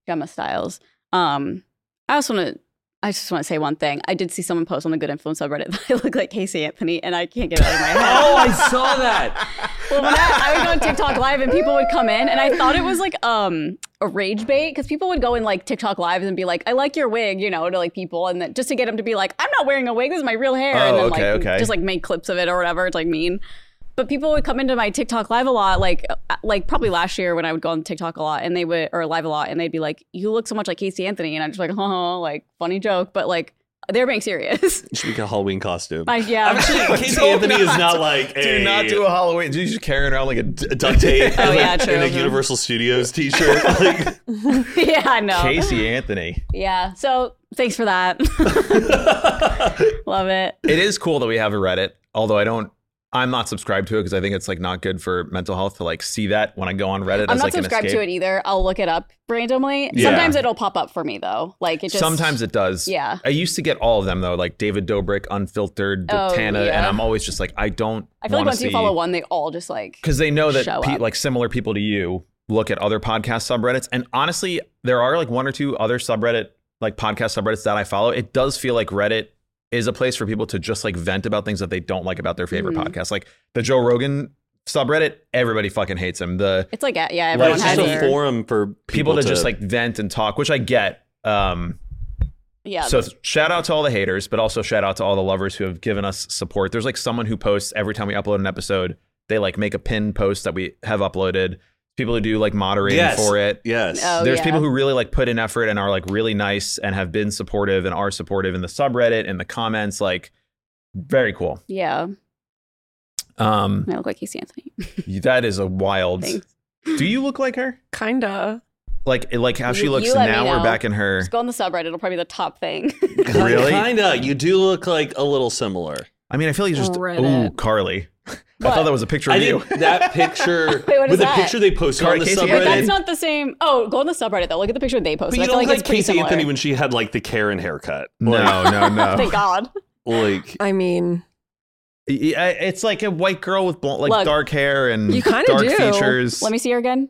Gemma Styles. Um, I also want to. I just want to say one thing. I did see someone post on the Good Influence subreddit that I look like Casey Anthony, and I can't get it out of my head. Oh, I saw that. Well, when I, I would go on TikTok Live, and people would come in, and I thought it was like um a rage bait because people would go in like TikTok Lives and be like, "I like your wig," you know, to like people, and then just to get them to be like, "I'm not wearing a wig. This is my real hair," Oh, and then okay, like okay. just like make clips of it or whatever. It's like mean. But people would come into my TikTok Live a lot, like like probably last year when I would go on TikTok a lot, and they would or live a lot, and they'd be like, "You look so much like Casey Anthony," and I'm just like, "Oh, like funny joke," but like they're being serious. It should be like a Halloween costume. I, yeah, Casey Do Anthony is not- not like Do a, not do a Halloween. You just carrying around like a a duct tape Oh, and, yeah, like, true. and a Universal Studios t-shirt. Like, yeah, I know. Casey Anthony. Yeah, so thanks for that. Love it. It is cool that we have a Reddit, although I don't. I'm not subscribed to it because I think it's like not good for mental health to like see that when I go on Reddit. I'm as not like an subscribed escape. to it either. I'll look it up randomly. Yeah. Sometimes it'll pop up for me though. Like it just Sometimes it does. Yeah. I used to get all of them though, like David Dobrik, Unfiltered, Oh, Tana, yeah. and I'm always just like, I don't. I feel like wanna once see, you follow one, they all just like because they know that show pe- up. like similar people to you look at other podcast subreddits, and honestly, there are like one or two other subreddit like podcast subreddits that I follow. It does feel like Reddit is a place for people to just like vent about things that they don't like about their favorite Mhm. podcast, like the Joe Rogan subreddit. Everybody fucking hates him. The It's like yeah, Like, everyone it's has just a their forum for people, people to, just like vent and talk, which I get. Um, yeah. so shout out to all the haters, but also shout out to all the lovers who have given us support. There's like someone who posts every time we upload an episode. They like make a pinned post that we have uploaded. People who do like moderating yes. for it. Yes. Oh, There's yeah. people who really like put in effort and are like really nice and have been supportive and are supportive in the subreddit, in the comments. Like very cool. yeah. Um, I look like Casey Anthony. that is a wild. Thanks. Do you look like her? Kinda. Like like how she You- looks you let me now or know. back in her? Just go on the subreddit. It'll probably be the top thing. Really? Kinda. You do look like a little similar. I mean, I feel like you just Reddit. ooh, Carly. I What? thought that was a picture of I you. think that picture Wait, what is with the that? picture they posted Cardi on the Casey But Anthony. that's subreddit. not the same. Oh, go on the subreddit though. Look at the picture they posted. But I you feel don't like look it's like pretty Casey similar. Anthony when she had like the Karen haircut. No, Like, no, no. Thank God. like I mean, Yeah, it's like a white girl with bl- like Look, dark hair and you kinda dark do. features. Let me see her again.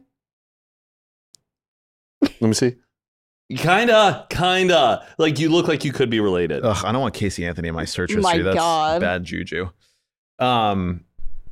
let me see. Kinda, kinda. Like you look like you could be related. Ugh, I don't want Casey Anthony in my search My history. That's God. bad juju. Um,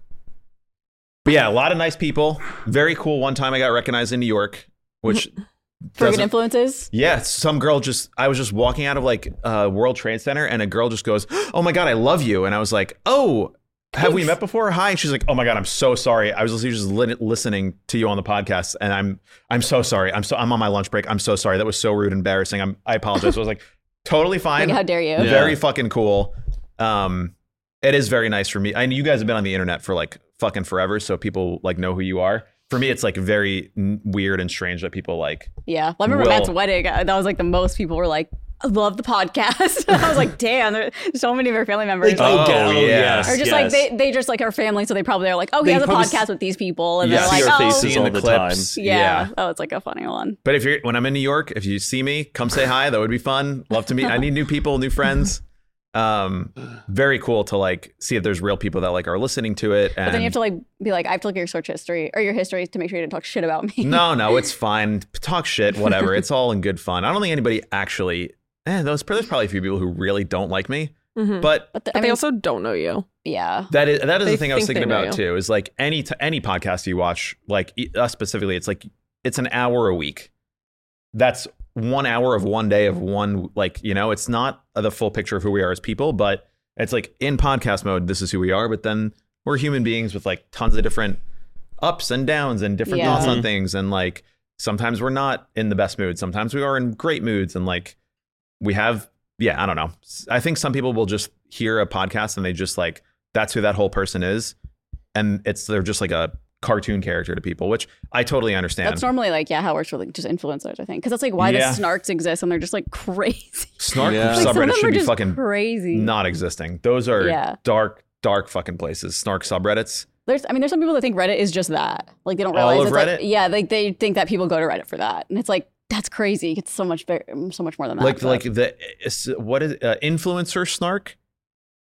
but yeah, a lot of nice people. Very cool. One time I got recognized in New York, which For good doesn't- influences. yeah, some girl just, I was just walking out of like uh, World Trade Center and a girl just goes, "Oh my God, I love you." And I was like, "Oh, have we met before? Hi." And she's like, "Oh my God, I'm so sorry. I was literally just li- listening to you on the podcast and I'm, I'm so sorry. I'm so, I'm on my lunch break. I'm so sorry. That was so rude and embarrassing. I'm, I apologize." So I was like, totally fine. Like, how dare you? Yeah. Very fucking cool. Um, it is very nice for me. I know you guys have been on the internet for like fucking forever, so people like know who you are. For me, it's like very n- weird and strange that people like. Yeah. I remember Will- Matt's wedding. uh, That was like the most people were like, "I love the podcast." I was like, damn, there's so many of our family members. Like, Oh, oh, gal- yeah. yes, or just yes. like they, they just like our family, so they probably are like, "Oh, he They has a probably podcast s- with these people," and Yeah, they're see like, our "Oh, faces Seeing all the the clips. yeah. Yeah. Oh, it's like a funny one." But if you're when I'm in New York, if you see me, come say hi. That would be fun. Love to meet. I need new people, new friends. Um, very cool to like see if there's real people that like are listening to it. And But then you have to like be like, I have to look at your search history or your history to make sure you didn't talk shit about me. no, no, it's fine. Talk shit, whatever. It's all in good fun. I don't think anybody actually. Eh, those there's probably a few people who really don't like me, mhm. but But, the, but I they mean, also don't know you. yeah. that is that is They the thing I was think thinking they know about you. too. Is like any t- any podcast you watch, like e- us specifically, it's like it's an hour a week. That's one hour of one day of one, like, you know, it's not the full picture of who we are as people, but it's like in podcast mode, this is who we are. But then we're human beings with like tons of different ups and downs and different Yeah. thoughts on Mhm. things. And like sometimes we're not in the best mood. Sometimes we are in great moods. And like we have, yeah, I don't know. I think some people will just hear a podcast and they just like, that's who that whole person is. And it's, they're just like a cartoon character to people, which I totally understand. That's normally like, yeah, how it works for like just influencers, I think. Because that's like why Yeah. the snarks exist and they're just like crazy. Snark Yeah. Like, some of subreddit them should are be just fucking crazy. not existing. Those are Yeah. dark, dark fucking places. Snark subreddits. There's, I mean, there's some people that think Reddit is just that. Like they don't All realize of it's Reddit? like, yeah, like they think that people go to Reddit for that, and it's like that's crazy. It's so much, big, so much more than that. Like, but- like the is- what is uh, influencer snark?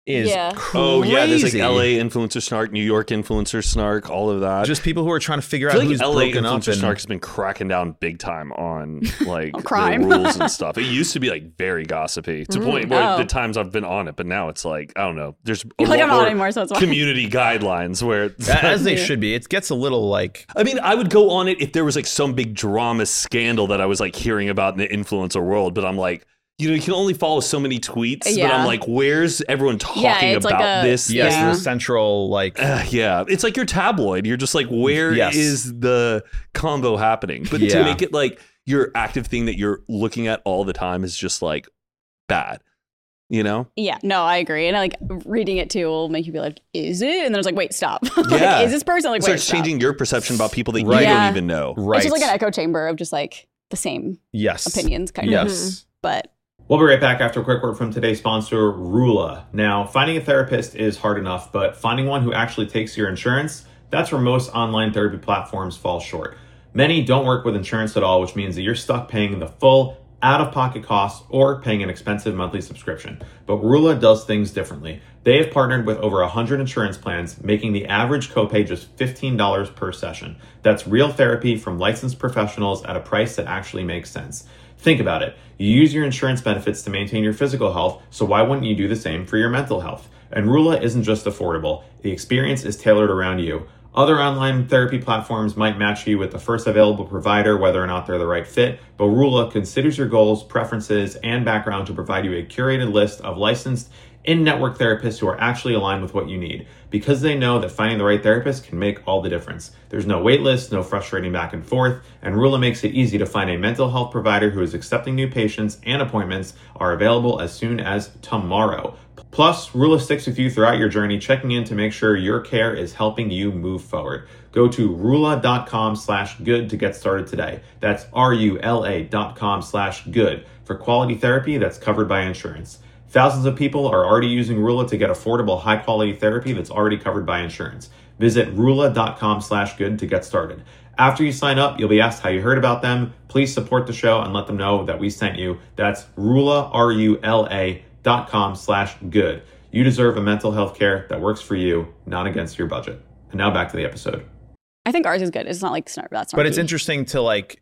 is Yeah. crazy. Oh yeah, there's like L A influencer snark, New York influencer snark, all of that. Just people who are trying to figure I out feel like who's L A broken up. influencer And, snark has been cracking down big time on like On crime. the rules and stuff. It used to be like very gossipy to the point where Oh. the times I've been on it, but now it's like I don't know. There's a You're like, lot I'm not more anymore, so it's fine. community guidelines where it's as they Yeah. should be. It gets a little like I mean, I would go on it if there was like some big drama scandal that I was like hearing about in the influencer world, but I'm like, you know, you can only follow so many tweets, but Yeah. I'm like, where's everyone talking Yeah, it's like about a- this? yes, Yeah. the central like Uh, yeah, it's like your tabloid. You're just like, where is Yes. the combo happening? But to Yeah. make it like your active thing that you're looking at all the time is just like bad, you know? Yeah, no, I agree. And like reading it too will make you be like, is it? And then it's like, wait, stop. Yeah. like, is this person? Like, It wait, starts stop. changing your perception about people that Right. you Yeah. don't even know. right. It's just like an echo chamber of just like the same yes opinions, kind of. Yes. But We'll be right back after a quick word from today's sponsor, Rula. Now, finding a therapist is hard enough, but finding one who actually takes your insurance, that's where most online therapy platforms fall short. Many don't work with insurance at all, which means that you're stuck paying the full out-of-pocket costs or paying an expensive monthly subscription. But Rula does things differently. They have partnered with over one hundred insurance plans, making the average copay just fifteen dollars per session. That's real therapy from licensed professionals at a price that actually makes sense. Think about it. You use your insurance benefits to maintain your physical health, so why wouldn't you do the same for your mental health? And Rula isn't just affordable. The experience is tailored around you. Other online therapy platforms might match you with the first available provider, whether or not they're the right fit, but Rula considers your goals, preferences, and background to provide you a curated list of licensed in-network therapists who are actually aligned with what you need, because they know that finding the right therapist can make all the difference. There's no wait list, no frustrating back and forth, and Rula makes it easy to find a mental health provider who is accepting new patients, and appointments are available as soon as tomorrow. Plus, Rula sticks with you throughout your journey, checking in to make sure your care is helping you move forward. Go to rula.com slash good to get started today. That's R-U-L-A dot com slash good for quality therapy that's covered by insurance. Thousands of people are already using Rula to get affordable, high-quality therapy that's already covered by insurance. Visit rula.com slash good to get started. After you sign up, you'll be asked how you heard about them. Please support the show and let them know that we sent you. That's Rula, R U L A dot com slash good. You deserve a mental health care that works for you, not against your budget. And now back to the episode. I think ours is good. It's not like snark. That's but it's interesting to like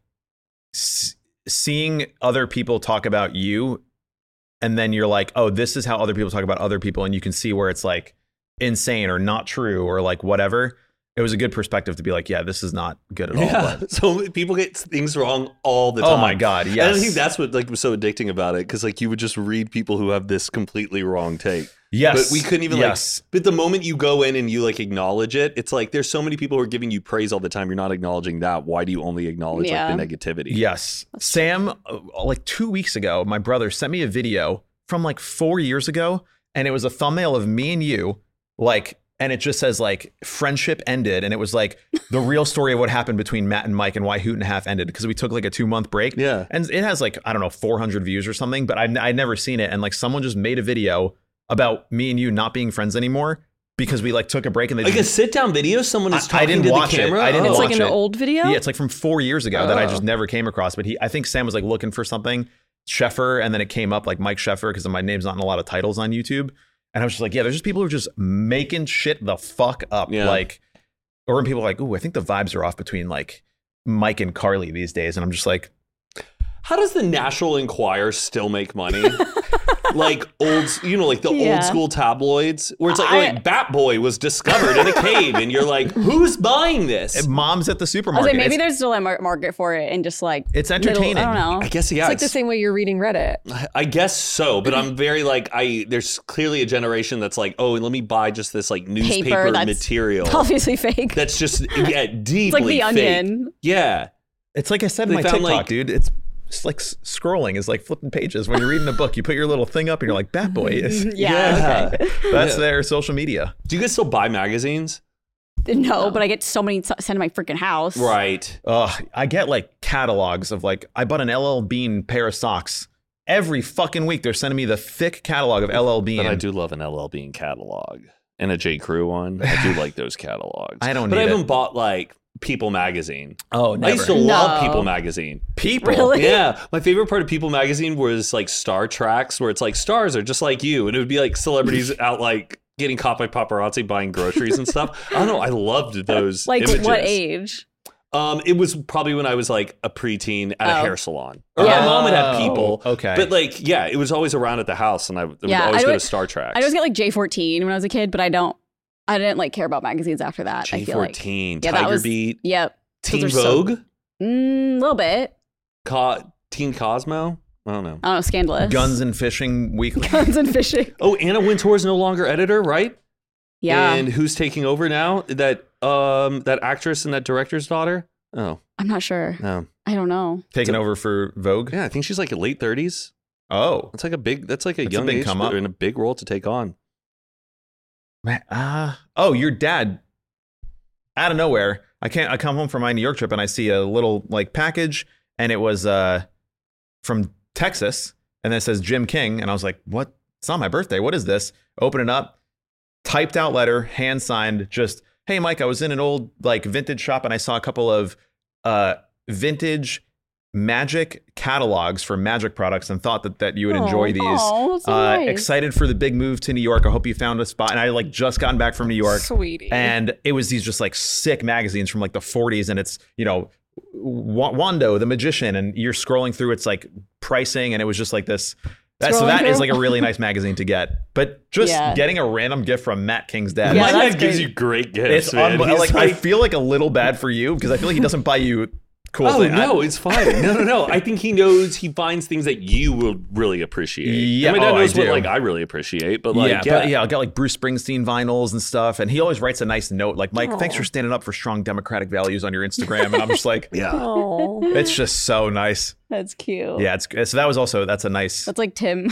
s- seeing other people talk about you, and then you're like, oh, this is how other people talk about other people, and you can see where it's like insane or not true or like whatever. It was a good perspective to be like, yeah, this is not good at all. Yeah, But, so people get things wrong all the time. oh my god, yes. And I think that's what like was so addicting about it, because like you would just read people who have this completely wrong take. yes, But we couldn't even yes. like. But the moment you go in and you like acknowledge it, it's like there's so many people who are giving you praise all the time. You're not acknowledging that. Why do you only acknowledge Yeah. like the negativity? Yes. Sam, uh, like two weeks ago, my brother sent me a video from like four years ago, and it was a thumbnail of me and you, like, and it just says like friendship ended, and it was like the real story of what happened between Matt and Mike and why Hoot and a Half ended, because we took like a two month break. Yeah. And it has like, I don't know, four hundred views or something, but I'd, I'd never seen it. And like someone just made a video about me and you not being friends anymore because we like took a break and they Like a just, sit down video, someone is I- I talking didn't to watch the it. camera. I didn't Oh. It's watch like an it. old video? yeah, it's like from four years ago that I Oh. just never came across. But he, I think Sam was like looking for something, Sheffer, and then it came up like Mike Sheffer because my name's not in a lot of titles on YouTube. And I was just like, yeah, there's just people who are just making shit the fuck up. Yeah. Like, or when people are like, ooh, I think the vibes are off between like Mike and Carly these days. And I'm just like, How does the National Enquirer still make money? Like old, you know, like the Yeah. old school tabloids where it's like, I- oh, like Bat Boy was discovered in a cave, and you're like, who's buying this? mom's at the I was supermarket. like, maybe it's, there's still a mar- market for it and just like It's little- entertaining. I don't know. I guess yeah, It's like the same way you're reading Reddit. I guess so, but I'm very like I. There's clearly a generation that's like, oh, let me buy just this like newspaper Paper that's material Obviously fake. that's just yeah deeply It's like the fake. Onion. Yeah, It's like I said in They my found, TikTok, like- dude. It's it's like s- scrolling is like flipping pages. When you're reading a book, you put your little thing up and you're like, Bat Boy is. Yeah. Okay. That's Yeah. their social media. Do you guys still buy magazines? No, but I get so many s- sent to my freaking house. Right. Ugh, I get like catalogs of like, I bought an L L Bean pair of socks. Every fucking week, they're sending me the thick catalog of L L Bean. But I do love an L L Bean catalog and a J. Crew one. I do like those catalogs. I don't But need I it. haven't bought like People magazine. Oh, never. I used to love No. People magazine. People. Really? Yeah, my favorite part of People magazine was like Star Tracks, where it's like stars are just like you, and it would be like celebrities out like getting caught by paparazzi buying groceries and stuff. I don't know. I loved those. Like images. what age? Um, it was probably when I was like a preteen at a Oh. hair salon. Or Yeah. my mom would have People. Oh, okay. But like, yeah, it was always around at the house, and I would Yeah, always I go would- to Star Tracks. I always get like J fourteen when I was a kid, but I don't. I didn't like care about magazines after that. I J feel like. fourteen, Yeah, that Tiger was- Beat, Yep. Teen Those are so- Vogue, Mm, a little bit. Co- Teen Cosmo. I don't know. I don't know. Scandalous. Guns and Fishing Weekly. Guns and fishing. Oh, Anna Wintour is no longer editor, right? Yeah. And who's taking over now? That um that actress and that director's daughter? Oh, I'm not sure. no. I don't know. Taking over for Vogue. Yeah, I think she's like late thirties. Oh. That's like a big that's like a That's a young big age come up. and a big role to take on. Man, uh, oh, your dad. Out of nowhere, I can't. I come home from my New York trip and I see a little like package, and it was uh from Texas, and then it says Jim King, and I was like, "What? It's not my birthday. What is this?" Open it up, typed out letter, hand signed. Just, hey, Mike, I was in an old like vintage shop, and I saw a couple of uh vintage Magic catalogs for Magic products, and thought that that you would enjoy these. Oh, that's so uh, nice. Excited for the big move to New York. I hope you found a spot. And I like just gotten back from New York, Sweetie. and it was these just like sick magazines from like the forties, and it's, you know, Wa- Wando the Magician, and you're scrolling through its like pricing, and it was just like this. That, so Scrolling that is through? like a really nice magazine to get. But just Yeah. getting a random gift from Matt King's dad, Yeah, My that's dad gives great. you great gifts, it's man. unbe- He's like, I feel like a little bad for you because I feel like he doesn't buy you cool Oh things. no, it's fine. No, no, no. I think he knows he finds things that you will really appreciate. Yeah, And my dad oh, I knows what do. like I really appreciate, but like yeah, yeah, but yeah, I'll get like Bruce Springsteen vinyls and stuff, and he always writes a nice note like, "Mike, thanks for standing up for strong democratic values on your Instagram." And I'm just like, yeah. Oh. it's just so nice. That's cute. Yeah, it's so that was also that's a nice. That's like Tim.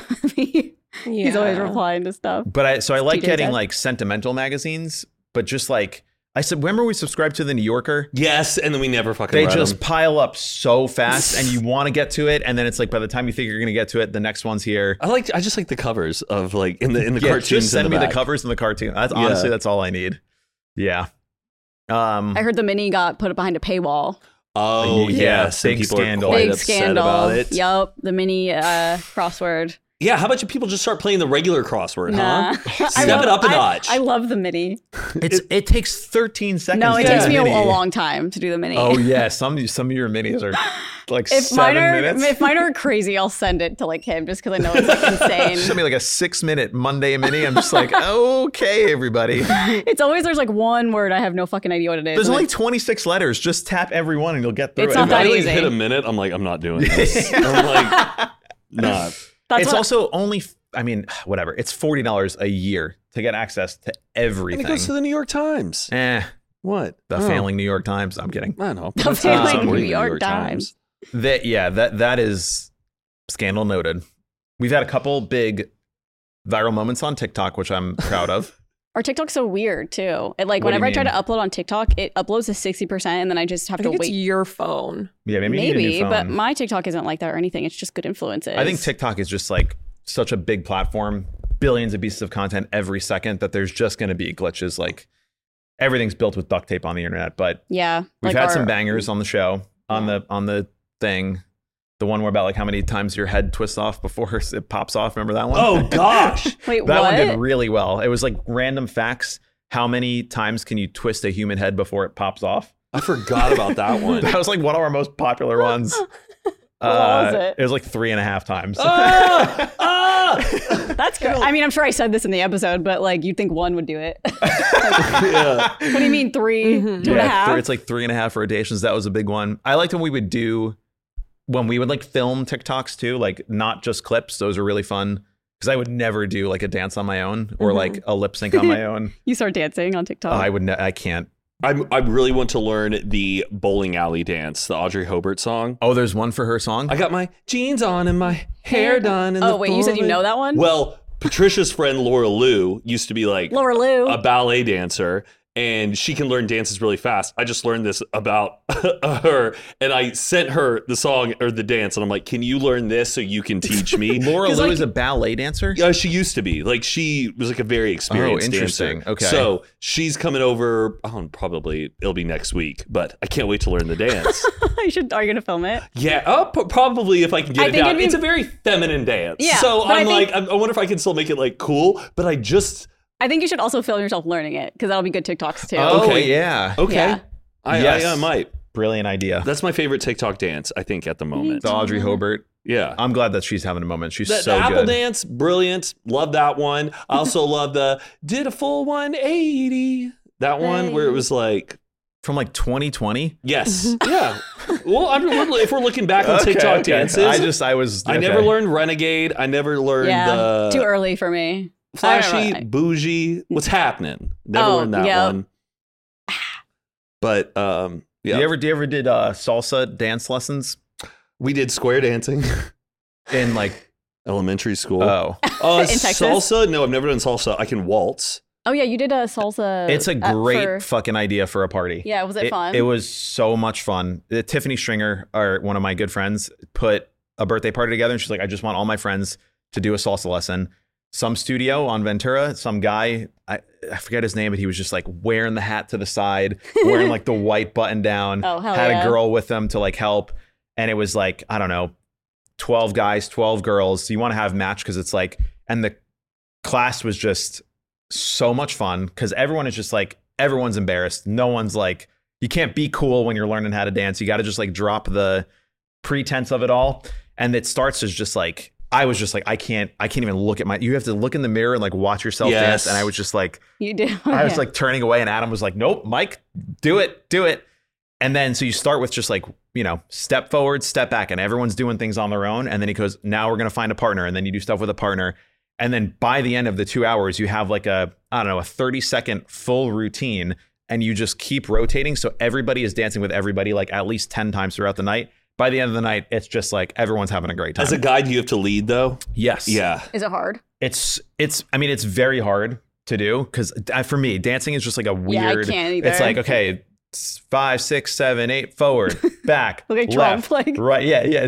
He's always replying to stuff. But I so I like T J getting said. like sentimental magazines, but just like I said, remember we subscribed to the New Yorker? Yes, and then we never fucking They read just them. pile up so fast, and you want to get to it, and then it's like by the time you think you're gonna get to it, the next one's here. I like I just like the covers of like in the in the Yeah, cartoons. just send in me the the back. covers and the cartoon. That's Yeah. honestly that's all I need. Yeah. Um. I heard the mini got put behind a paywall. Oh Yeah, yes, and big people scandal. are quite Big upset scandal. about it. Yup. The mini uh, crossword. Yeah, how about you people just start playing the regular crossword, Nah. huh? I Step love- it up a I- notch. I love the mini. It's it takes thirteen seconds. No, it to takes do me a, mini. a long time to do the mini. Oh yeah, some some of your minis are like If seven mine are minutes. if mine are crazy, I'll send it to like him just because I know it's like insane. Send me like a six minute Monday mini. I'm just like, okay, everybody. It's always there's like one word I have no fucking idea what it is. There's and only it's- twenty-six letters. Just tap every one and you'll get through It's it. not If that I like easy. hit a minute, I'm like, I'm not doing this. I'm like, not. that's it's what- also only, I mean, whatever. It's forty dollars a year to get access to And everything. it goes to the New York Times. eh, What? the Oh, failing New York Times. I'm kidding. I know. The but it's failing not supporting New the York Times. That yeah, that that is scandal noted. We've had a couple big viral moments on TikTok, which I'm proud of. Our TikTok's so weird too. It like What do you whenever I try mean? to upload on TikTok, it uploads to sixty percent and then I just have I to think it's wait. your phone. Yeah, maybe, you need a Maybe, new but phone. my TikTok isn't like that or anything. It's just good influences. I think TikTok is just like such a big platform, billions of pieces of content every second, that there's just going to be glitches. Like everything's built with duct tape on the internet. But Yeah. we've like had our- some bangers on the show, on Yeah. the on the thing, the one where about like how many times your head twists off before it pops off. Remember that one? Oh gosh. Wait, that what? one did really well. It was like random facts. How many times can you twist a human head before it pops off? I forgot about that one. That was like one of our most popular ones. was it? It was like three and a half times. ah! Ah! That's good. I mean, I'm sure I said this in the episode, but like you'd think one would do it. Yeah. What do you mean three, two and a Yeah, half? th- it's like three and a half rotations. That was a big one. I liked when we would do, when we would like film TikToks too, like not just clips. Those are really fun because I would never do like a dance on my own or like a lip sync on my own. You start dancing on TikTok. I would, ne- I can't. I I really want to learn the bowling alley dance, the Audrey Hobart song. Oh, there's one for her song. I got my jeans on and my hair done. And Oh, the wait, you said you bowling- know that one? Well, Patricia's friend Laura Lou used to be like Laura Lou. a ballet dancer, and she can learn dances really fast. I just learned this about her, and I sent her the song or the dance, and I'm like, can you learn this so you can teach me? Laura 'Cause, Lou like, is a ballet dancer? Yeah, she used to be. Like, she was like a very experienced Oh, interesting. dancer. Okay. So she's coming over, oh, probably it'll be next week, but I can't wait to learn the dance. you should. Are you gonna film it? Yeah, uh, p- probably if I can get I it think down. it'd be- It's a very feminine dance. Yeah, So but I I'm think- like, I'm- I wonder if I can still make it like cool, but I just, I think you should also film yourself learning it because that'll be good TikToks too. Oh, Okay. yeah. okay. Yeah. I, Yes. I, I might. Brilliant idea. That's my favorite TikTok dance, I think, at the moment. The Audrey Hobart. Yeah. I'm glad that she's having a moment. She's The, so the Apple good. dance, brilliant. Love that one. I also love the did a full one eighty. That one where it was like, From like twenty twenty. yes, yeah. Well, I'm, if we're looking back on TikTok dances, I just, I was. I okay. never learned Renegade. I never learned Yeah, the too early for me. I flashy, don't know. bougie. What's happening? Never Oh, learned that yeah. one. But um, yeah, Do you ever, do you ever did uh, salsa dance lessons we did square dancing in like? elementary school. Oh, uh, In Texas? salsa? No, I've never done salsa. I can waltz. Oh yeah, you did a salsa. it's a uh, great for- fucking idea for a party. Yeah, was it, fun? It was so much fun. Uh, Tiffany Stringer, or one of my good friends, put a birthday party together, and she's like, I just want all my friends to do a salsa lesson. Some studio on Ventura, some guy, I, I forget his name, but he was just like wearing the hat to the side, wearing like the white button down, Oh, hell had yeah. a girl with him to like help. And it was like, I don't know, twelve guys, twelve girls. So you want to have match because it's like, and the class was just so much fun because everyone is just like, everyone's embarrassed. No one's like, you can't be cool when you're learning how to dance. You got to just like drop the pretense of it all. And it starts as just like, I was just like, I can't, I can't even look at my, you have to look in the mirror and like watch yourself Yes. dance. And I was just like, You did. I was Yeah. like turning away and Adam was like, nope, Mike, do it, do it. And then, so you start with just like, you know, step forward, step back, and everyone's doing things on their own. And then he goes, now we're going to find a partner. And then you do stuff with a partner. And then by the end of the two hours, you have like a, I don't know, a thirty second full routine, and you just keep rotating. So everybody is dancing with everybody like at least ten times throughout the night. By the end of the night, it's just like everyone's having a great time. As a guide, you have to lead though. yes. Yeah. Is it hard? It's, it's, I mean, it's very hard to do because for me, dancing is just like a Yeah, I weird, can't either. it's like, okay, it's five, six, seven, eight, forward, back, Look like left, Trump, like- right. Yeah. Yeah.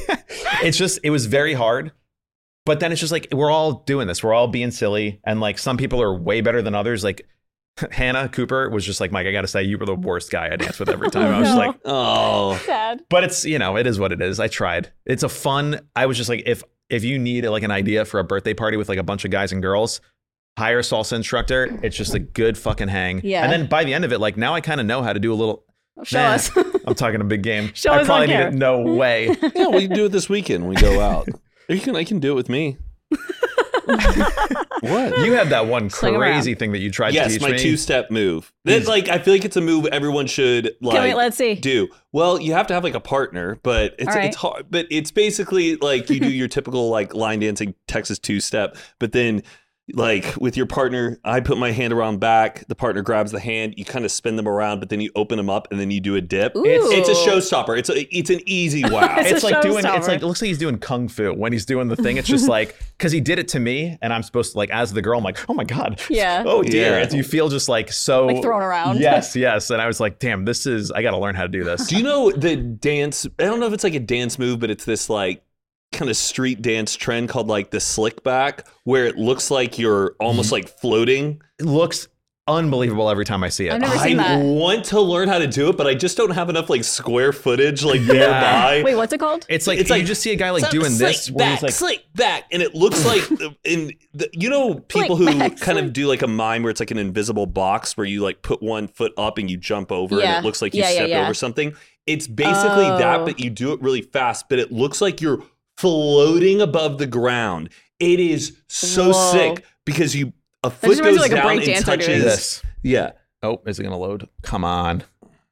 It's just, it was very hard. But then it's just like, we're all doing this. We're all being silly. And like some people are way better than others. Like Hannah Cooper was just like, Mike, I got to say, you were the worst guy I danced with every time. I was no. like, Oh, Sad. but it's, you know, it is what it is. I tried. It's a fun, I was just like, if, if you need like an idea for a birthday party with like a bunch of guys and girls, hire a salsa instructor. It's just a good fucking hang. Yeah. And then by the end of it, like now I kind of know how to do a little, Show Nah, us. I'm talking a big game. Show I us probably on need camera. it. No way. yeah. We can do it this weekend. when We go out. You can. I can do it with me. What? You had that one Swing crazy around. thing that you tried to Yes, teach my me. two-step move. That's like I feel like it's a move everyone should like. Can we, let's see. do. Well, you have to have like a partner, but it's All right. it's hard. But it's basically like you do your typical like line dancing Texas two-step, but then like with your partner, I put my hand around back. The partner grabs the hand. You kind of spin them around, but then you open them up and then you do a dip. Ooh. It's, it's a showstopper. It's a, it's an easy wow. It's It's a like doing. It's showstopper. like it looks like he's doing kung fu when he's doing the thing. It's just like because he did it to me, and I'm supposed to like as the girl. I'm like, oh my god. Yeah. Oh dear. Yeah. It's, you feel just like so Like thrown around. Yes, yes. And I was like, damn, this is. I got to learn how to do this. Do you know the dance? I don't know if it's like a dance move, but it's this like kind of street dance trend called like the slick back, where it looks like you're almost like floating. It looks unbelievable every time I see it. I've never I seen that. want to learn how to do it, but I just don't have enough like square footage like nearby. Wait, what's it called? It's like It's you like- just see a guy like Slick doing this, where back, he's like, slick back, and it looks like in the, you know people Slick who back, kind of slick- do like a mime where it's like an invisible box where you like put one foot up and you jump over Yeah. and it looks like you Yeah, yeah, stepped yeah. over something. It's basically that, Oh. but you do it really fast, but it looks like you're floating above the ground. It is so Whoa. sick because you a just foot reminds me goes like a down break and dancer doing touches. this. Yeah. Oh, is it gonna load? Come on.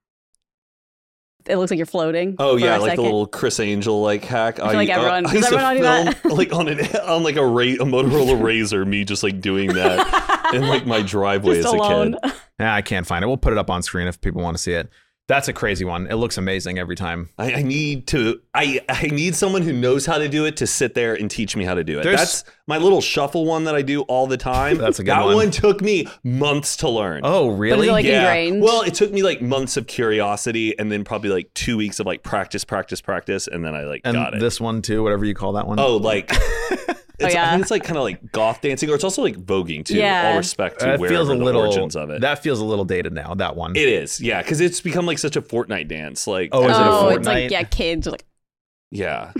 It looks like you're floating. Oh for yeah, a like second. the little Chris Angel like hack. I feel like everyone- I does used to everyone do that? film, like on an on like a, ra- a Motorola Razor, me just like doing that in like my driveway Just as a alone. kid. Yeah, I can't find it. We'll put it up on screen if people want to see it. That's a crazy one. It looks amazing every time. I, I need to. I I need someone who knows how to do it to sit there and teach me how to do it. There's- That's my little shuffle one that I do all the time. That's a good that one. one took me months to learn. Oh, really? like, ingrained? Well, it took me like months of curiosity and then probably like two weeks of like practice, practice, practice, and then I like and got it. this one too, whatever you call that one. Oh, like it's, yeah. I think it's like kind of like goth dancing, or it's also like voguing too. Yeah. All respect to that wherever feels a the little. origins of it. That feels a little dated now. That one. It is, yeah, because it's become like such a Fortnite dance. Like, Oh, is it a oh, Fortnite? it's like yeah, kids are like yeah,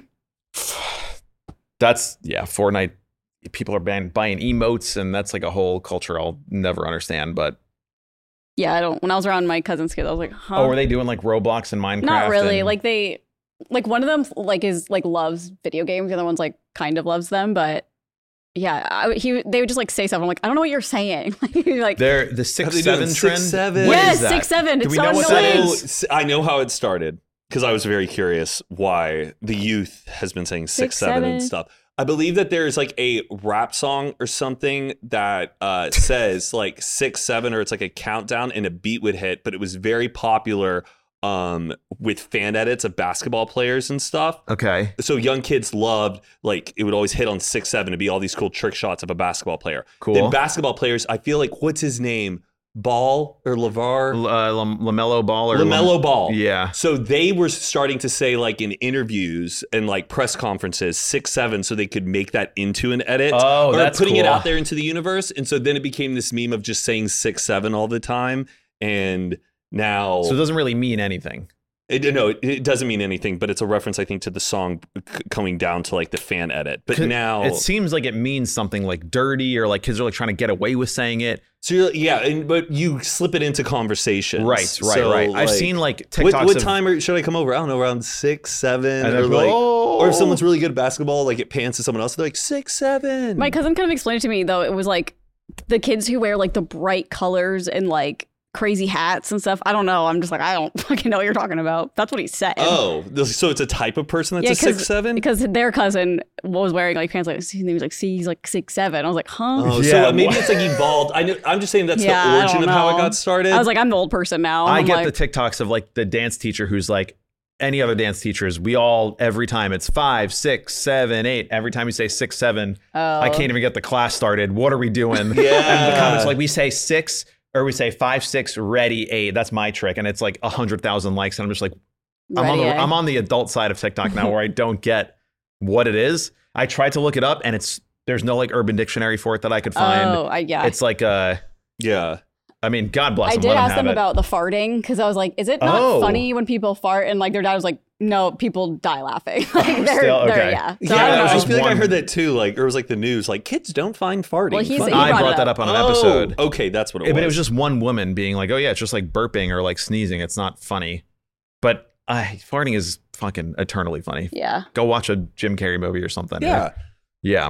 That's yeah. Fortnite. People are buying, buying emotes, and that's like a whole culture I'll never understand. But yeah. I don't. When I was around my cousin's kids, I was like, huh? oh, were they doing like Roblox and Minecraft? Not really. and- Like they, like one of them like is like loves video games. The other one's like kind of loves them, but yeah, I, he they would just like say stuff. I'm like, I don't know what you're saying. like they're the How six they doing? trend. Six, seven? What yes, is that? six seven. Do It's we so know what that annoying. is? So I know how it started because I was very curious why the youth has been saying six, Six, seven, and seven. stuff. I believe that there's like a rap song or something that uh, says like six, seven, or it's like a countdown and a beat would hit, but it was very popular um, with fan edits of basketball players and stuff. Okay. So young kids loved, like, it would always hit on six, seven to be all these cool trick shots of a basketball player. Cool. Then basketball players, I feel like, what's his name? Ball or LeVar? L- uh, Lam- LaMelo Ball or LaMelo Lam- Ball. Yeah. So they were starting to say, like, in interviews and like press conferences, six seven, so they could make that into an edit. Oh, or that's putting it cool. out there into the universe. And so then it became this meme of just saying six seven all the time. And now So it doesn't really mean anything. it, no, it, it doesn't mean anything, but it's a reference, I think, to the song c- coming down to like the fan edit. But Could- now it seems like it means something like dirty, or like kids are like trying to get away with saying it. so you're, yeah, and but you slip it into conversations. Right, right, So, right. I've like, seen like TikToks. What, what of- time are, should I come over? I don't know, around six, seven, And or they're like, like, "Oh." or if someone's really good at basketball, like it pans to someone else, they're like six, seven. My cousin kind of explained it to me though. It was like the kids who wear like the bright colors and like crazy hats and stuff. I don't know. I'm just like, I don't fucking know what you're talking about. That's what he said. Oh, th- so it's a type of person that's Yeah, a six, seven. because their cousin was wearing like pants like his name was like see he's like six seven. I was like, huh? Oh, Yeah, so maybe what? it's like evolved. I know. I'm just saying that's Yeah, the I origin don't of how it know. got started. I was like, I'm the old person now. I I'm get like, the TikToks of like the dance teacher who's like any other dance teachers. We all every time it's five, six, seven, eight. Every time you say six, seven, oh. I can't even get the class started. What are we doing? Yeah. And the comments like we say six or we say five, six, ready, eight. That's my trick, and it's like a hundred thousand likes, and I'm just like, I'm on Ready, the eh? I'm on the adult side of TikTok now, where I don't get what it is. I tried to look it up, and it's there's no like Urban Dictionary for it that I could find. Oh, I, yeah. It's like uh, yeah. I mean, God bless I them. did let them ask have them it. about the farting because I was like, is it not Oh. funny when people fart? And like their dad was like, no, people die laughing. Like they're, Still, they're okay. yeah. So Yeah, I I, don't was know. just feel like I One- heard that too. Like, or it was like the news. Like, kids don't find farting. Well, he's- funny. he I brought brought it that up. up on an Oh, episode. okay, that's what it Yeah, was. but it was just one woman being like, "Oh yeah, it's just like burping or like sneezing. It's not funny." But uh, farting is fucking eternally funny. Yeah. Go watch a Jim Carrey movie or something. yeah. yeah.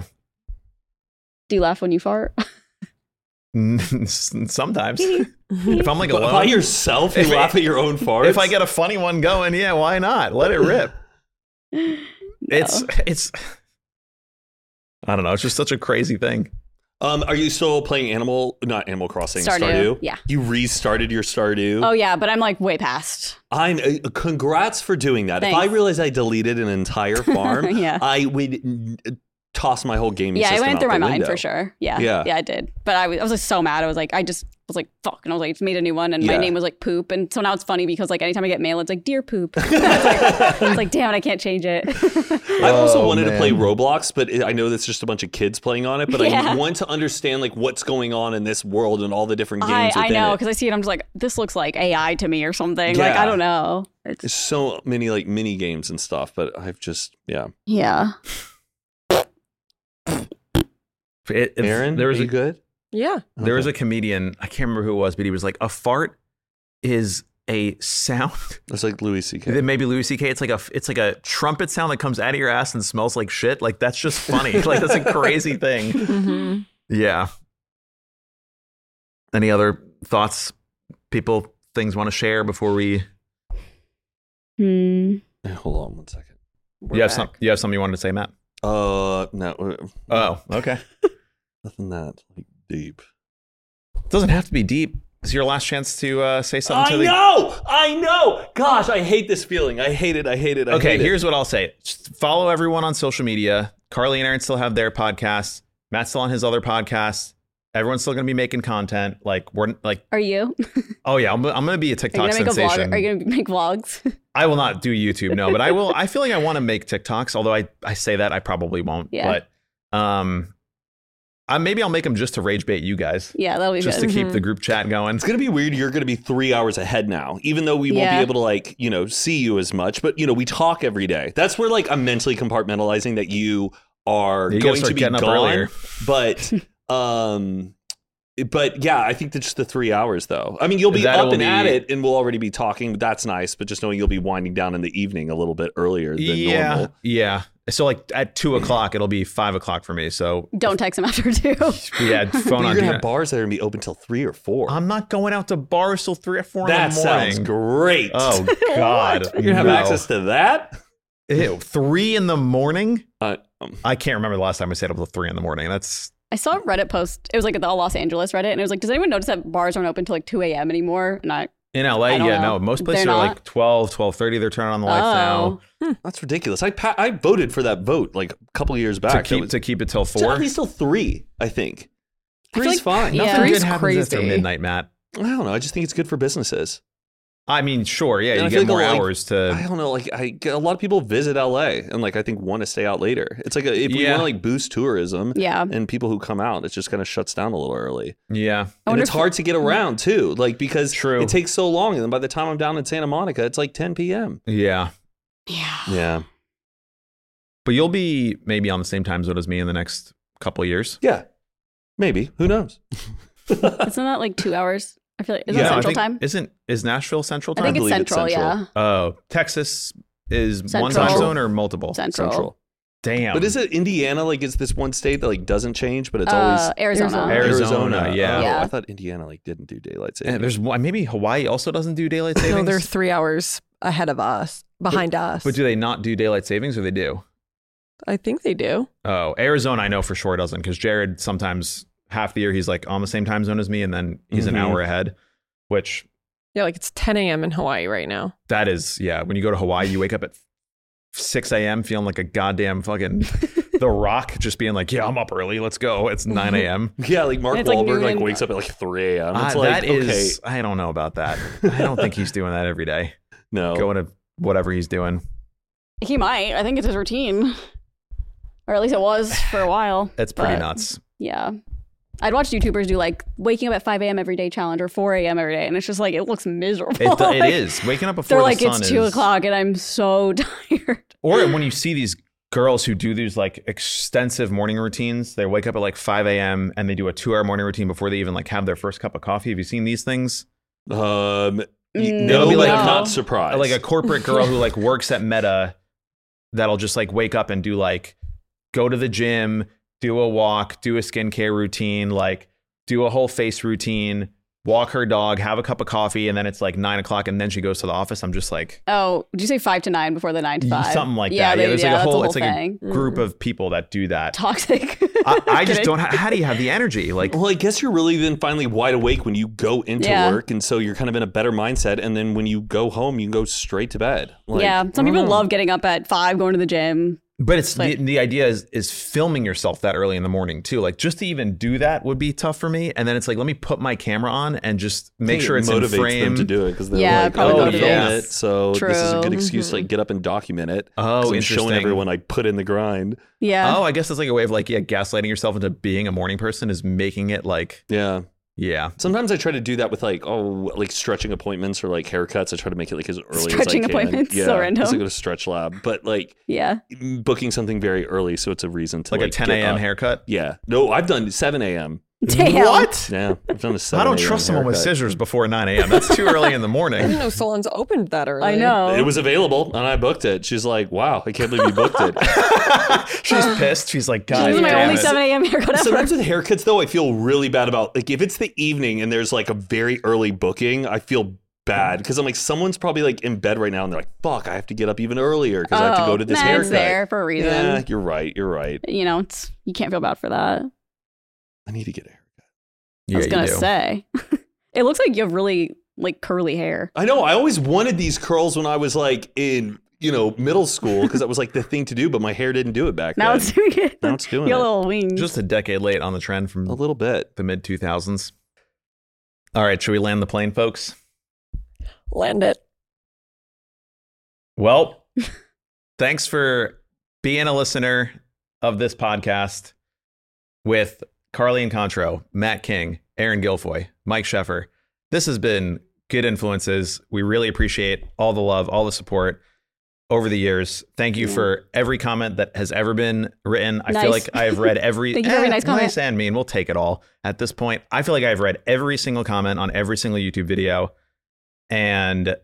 Do you laugh when you fart? Sometimes, if I'm like But alone, by yourself, you If- laugh at your own farts. if I get a funny one going, yeah, why not? Let it rip. It's it's. I don't know. It's just such a crazy thing. um, are you still playing Animal? Not Animal Crossing. Stardew. Yeah. You restarted your Stardew. Oh yeah, but I'm like way past. I'm. Uh, congrats for doing that. If I Thanks. realized I deleted an entire farm, Yeah. I would mm, toss my whole gaming Yeah, it system went out through my the mind window. for sure. Yeah. Yeah. Yeah, I did. But I was I was like so mad. I was like, I just was like, fuck. And I was like, made a new one and Yeah. my name was like poop. And so now it's funny because like anytime I get mail, it's like dear poop. it's, like, it's like, damn it, I can't change it. I also Oh, wanted to man. play Roblox, but it, I know that's just a bunch of kids playing on it. But I Yeah. want to understand like what's going on in this world and all the different I, games I within know, it. because I see it, I'm just like, this looks like A I to me or something. Like, Yeah. I don't know. It's, There's so many like mini games and stuff, but I've just yeah. yeah. It, it- Aaron, there was are a you good? Yeah. there was Okay. a comedian. I can't remember who it was, but he was like, a fart is a sound. It's like Louis C K. Then maybe Louis C K. It's like a it's like a trumpet sound that comes out of your ass and smells like shit. Like that's just funny. Like that's a crazy thing. Mm-hmm. Yeah. Any other thoughts, people, things want to share before we? Hmm. Hey, hold on one second. You have some. You have something you wanted to say, Matt? Uh, no, uh, Oh, okay. nothing that like deep. It doesn't have to be deep. is your last chance to uh, say something I to the know, I know. Gosh, I hate this feeling. I hate it. I hate it. I Okay, hate here's it. what I'll say. Just follow everyone on social media. Carly and Aaron still have their podcasts. Matt's still on his other podcast. Everyone's still going to be making content. Like we're like, Are you? oh yeah, I'm, I'm going to be a Are you TikTok gonna make a sensation. vlog? Are you gonna make vlogs? I will not do YouTube, no, but I will. I feel like I want to make TikToks, although I, I say that I probably won't. Yeah. But um, I, maybe I'll make them just to rage bait you guys, Yeah, that'll be just good. to keep the group chat going. It's gonna be weird. You're gonna be three hours ahead now, even though we won't Yeah. be able to like you know see you as much. But you know we talk every day. That's where like I'm mentally compartmentalizing that you are You gotta going start to be getting up gone. earlier. But um, but yeah, I think that's just the three hours though. I mean, you'll be That up will and at be- it, and we'll already be talking. But that's nice. But just knowing you'll be winding down in the evening a little bit earlier than Yeah, normal. yeah. So like at two o'clock, it'll be five o'clock for me. So Don't text him after two. yeah, phone But on. you're do gonna have not- bars that are gonna be open till three or four. I'm not going out to bars till three or four that in the morning. sounds great. Oh God, You're gonna have no. access to that. Ew, three in the morning? Uh, um, I can't remember the last time I stayed up till three in the morning. That's I saw a Reddit post. It was like the Los Angeles Reddit, and it was like, does anyone notice that bars aren't open till like two a.m. anymore? And I, in L A. I don't Yeah, know. no. Most places They're are not? like twelve, twelve thirty. They're turning on the lights now oh, That's ridiculous. I pa- I voted for that vote like a couple of years to back. That keep was- to keep it till to four. at least till three, I think. I feel Three's like- fine. yeah. Nothing Three's good happens after crazy. midnight, Matt. I don't know. I just think it's good for businesses. I mean, sure, yeah, And I you feel get like more a, like, hours to. I don't know. Like I, get- a lot of people visit L A and like I think want to stay out later. It's like a, if we Yeah. want to like boost tourism yeah. and people who come out, it just kind of shuts down a little early. Yeah, I And wonder it's if- hard to get around too, like because True. it takes so long. And then by the time I'm down in Santa Monica, it's like ten p.m. yeah. Yeah. Yeah, But you'll be maybe on the same time zone as me in the next couple of years. yeah, maybe. Who knows? Isn't that like two hours? I feel like, is yeah, that I Central think- time? Isn't is Nashville Central I time? think it's believe it's Central, Central. yeah. Oh, Texas is one Central. time zone or multiple? Central. Central. Damn. But is it Indiana? Like, is this one state that like doesn't change, but it's Uh, always Arizona. Arizona, yeah. Oh, Yeah. I thought Indiana like didn't do daylight saving. And there's one- maybe Hawaii also doesn't do daylight savings. No, they're three hours ahead of us, behind us. But do they not do daylight savings or they do? I think they do. Oh, Arizona, I know for sure doesn't because Jared sometimes half the year he's like on the same time zone as me and then he's Mhm. an hour ahead, which Yeah, like it's ten a.m. in Hawaii right now. that is, yeah. When you go to Hawaii, you wake up at six a.m. feeling like a goddamn fucking The Rock, just being like, yeah, I'm up early. Let's go. It's nine a.m. yeah, like Mark It's like Wahlberg noon like and- wakes up at like three a.m. It's Uh, like that is, okay, I don't know about that. I don't think he's doing that every day. no. Going to whatever he's doing. He might. I think it's his routine. Or at least it was for a while. It's pretty But, nuts. Yeah. I'd watch YouTubers do like waking up at five a.m. every day challenge or four a.m. every day. And it's just like, it looks miserable. It, it Like, is. Waking up before They're the like, sun it's two is- o'clock and I'm so tired. Or when you see these girls who do these like extensive morning routines, they wake up at like five a.m. and they do a two hour morning routine before they even like have their first cup of coffee. Have you seen these things? Um, y- Mm, no, It'll be but like- I'm not surprised. Like a corporate girl who like works at Meta that'll just like wake up and do like go to the gym, do a walk, do a skincare routine, like do a whole face routine, walk her dog, have a cup of coffee, and then it's like nine o'clock and then she goes to the office. I'm just like Oh, did you say five to nine before the nine to five? something like yeah, that. They, yeah, there's yeah, like a that's whole, it's like thing. a group of people that do that. Toxic. I, I just Kidding. don't. Ha- how do you have the energy? Like, Well, I guess you're really then finally wide awake when you go into Yeah. work, and so you're kind of in a better mindset. And then when you go home, you can go straight to bed. Like, yeah. I Some people don't know. love getting up at five, going to the gym. but it's Like- the, the idea is is filming yourself that early in the morning too. Like, just to even do that would be tough for me. And then it's like, let me put my camera on and just I make think sure it it's in motivates frame. them to do it because they're Yeah, like, probably oh, I motivates. filmed it, so this is a True. good excuse to like get up and document it. Oh, 'Cause I'm interesting. showing everyone I put in the grind. Yeah. Oh, I guess it's like a way of like, yeah, gaslighting yourself into being a morning person is making it like, Yeah. yeah. Sometimes I try to do that with like oh like stretching appointments or like haircuts. I try to make it like as early Stretching as I can. appointments? Yeah, So random. 'cause I go to Stretch Lab, but like Yeah. booking something very early so it's a reason to Like, like, a ten get a.m. up. haircut. Yeah, no, I've done seven a.m. Damn. What? Yeah, I've done a I seven. don't trust someone with haircut. scissors before nine a.m. That's too early in the I didn't morning. know salons opened that early. I know. It was available and I booked it. She's like, "Wow, I can't believe you booked it." She's pissed. She's like, God This is my damn only it. seven a.m. haircut ever. Sometimes with haircuts though, I feel really bad about like if it's the evening and there's like a very early booking, I feel bad because I'm like someone's probably like in bed right now and they're like, "Fuck, I have to get up even earlier because I have to go to this nah, haircut." It's there for a reason. Yeah, you're right. You're right. You know, it's you can't feel bad for that. I need to get a haircut. Yeah, I was you gonna do. say. It looks like you have really like curly hair. I know. I always wanted these curls when I was like in, you know, middle school because that was like the thing to do, but my hair didn't do it back Now then. it's doing it. Now it's doing You got it. little wings. Just a decade late on the trend from A little bit. the mid two thousands. All right, should we land the plane, folks? Land it. Well, thanks for being a listener of this podcast with Carly Incontro, Matt King, Aaron Guilfoy, Mike Sheffer. This has been Good Influences. We really appreciate all the love, all the support over the years. Thank you Yeah. for every comment that has ever been written. I Nice. feel like I have read every Thank you for every eh, nice comment. nice and mean. We'll take it all at this point. I feel like I've read every single comment on every single YouTube video, and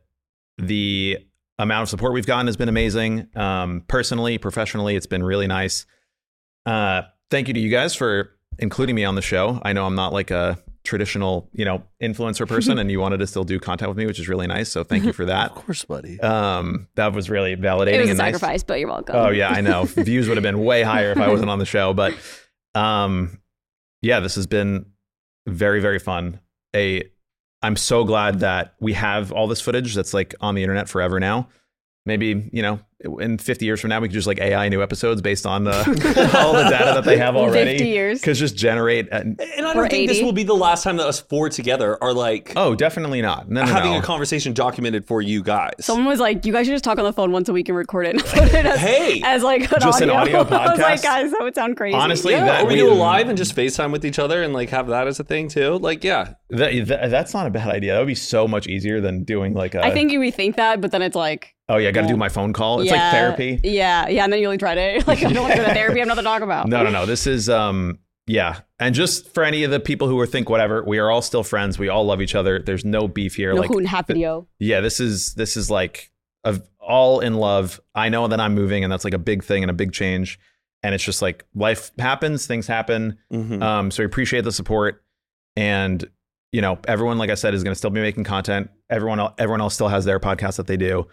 the amount of support we've gotten has been amazing. Um, personally, professionally, it's been really nice. Uh, thank you to you guys for including me on the show. I know I'm not like a traditional, you know, influencer person, and you wanted to still do content with me, which is really nice. So thank you for that. Of course, buddy. Um, that was really validating It was a and nice. sacrifice, but you're welcome. Oh yeah, I know. Views would have been way higher if I wasn't on the show, but um, yeah, this has been very, very fun. A, I'm so glad that we have all this footage that's like on the internet forever now. Maybe, you know, in fifty years from now, we could just like A I new episodes based on the, all the data that they have already. fifty years. Could just generate. And An, I Or don't think this eighty. will be the last time that us four together are like oh, definitely not. No, no, having no. a conversation documented for you guys. Someone was like, "You guys should just talk on the phone once a week and record it." And put it as, Hey! as like an Just an audio. audio I was like, podcast? guys, that would sound crazy. Honestly, yeah, that or we we- do a live and just FaceTime with each other and like have that as a thing too. Like, yeah. That, that, that's not a bad idea. That would be so much easier than doing like a. I think you rethink that, but then it's like, Oh yeah, I got to Yeah. do my phone call. It's yeah, like therapy. Yeah, yeah, and then you like try to like, I don't want to go to therapy. I have nothing to talk about. No, no, no. This is um yeah. And just for any of the people who are think whatever, we are all still friends. We all love each other. There's no beef here. No like hoot and half video. yeah, this is this is like of all in love. I know that I'm moving and that's like a big thing and a big change. And it's just like life happens, things happen. Mhm. Um, so we appreciate the support. And you know, everyone, like I said, is gonna still be making content. Everyone el- everyone else still has their podcast that they do.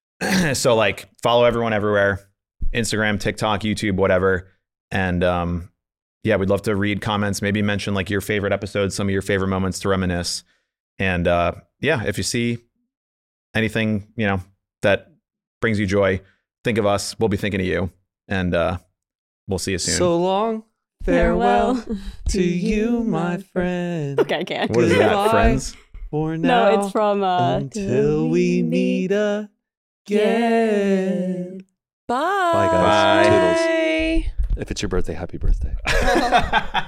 So like follow everyone everywhere. Instagram, TikTok, YouTube, whatever. And um, yeah, we'd love to read comments, maybe mention like your favorite episodes, some of your favorite moments to reminisce. And uh, yeah, if you see anything, you know, that brings you joy, think of us. We'll be thinking of you. And uh, we'll see you soon. So long, farewell to you, my friend. Okay, I can't. What is that, Goodbye. friends? For now, No, it's from uh, until we meet again. Bye. Bye, guys. Bye. Toodles. If it's your birthday, happy birthday.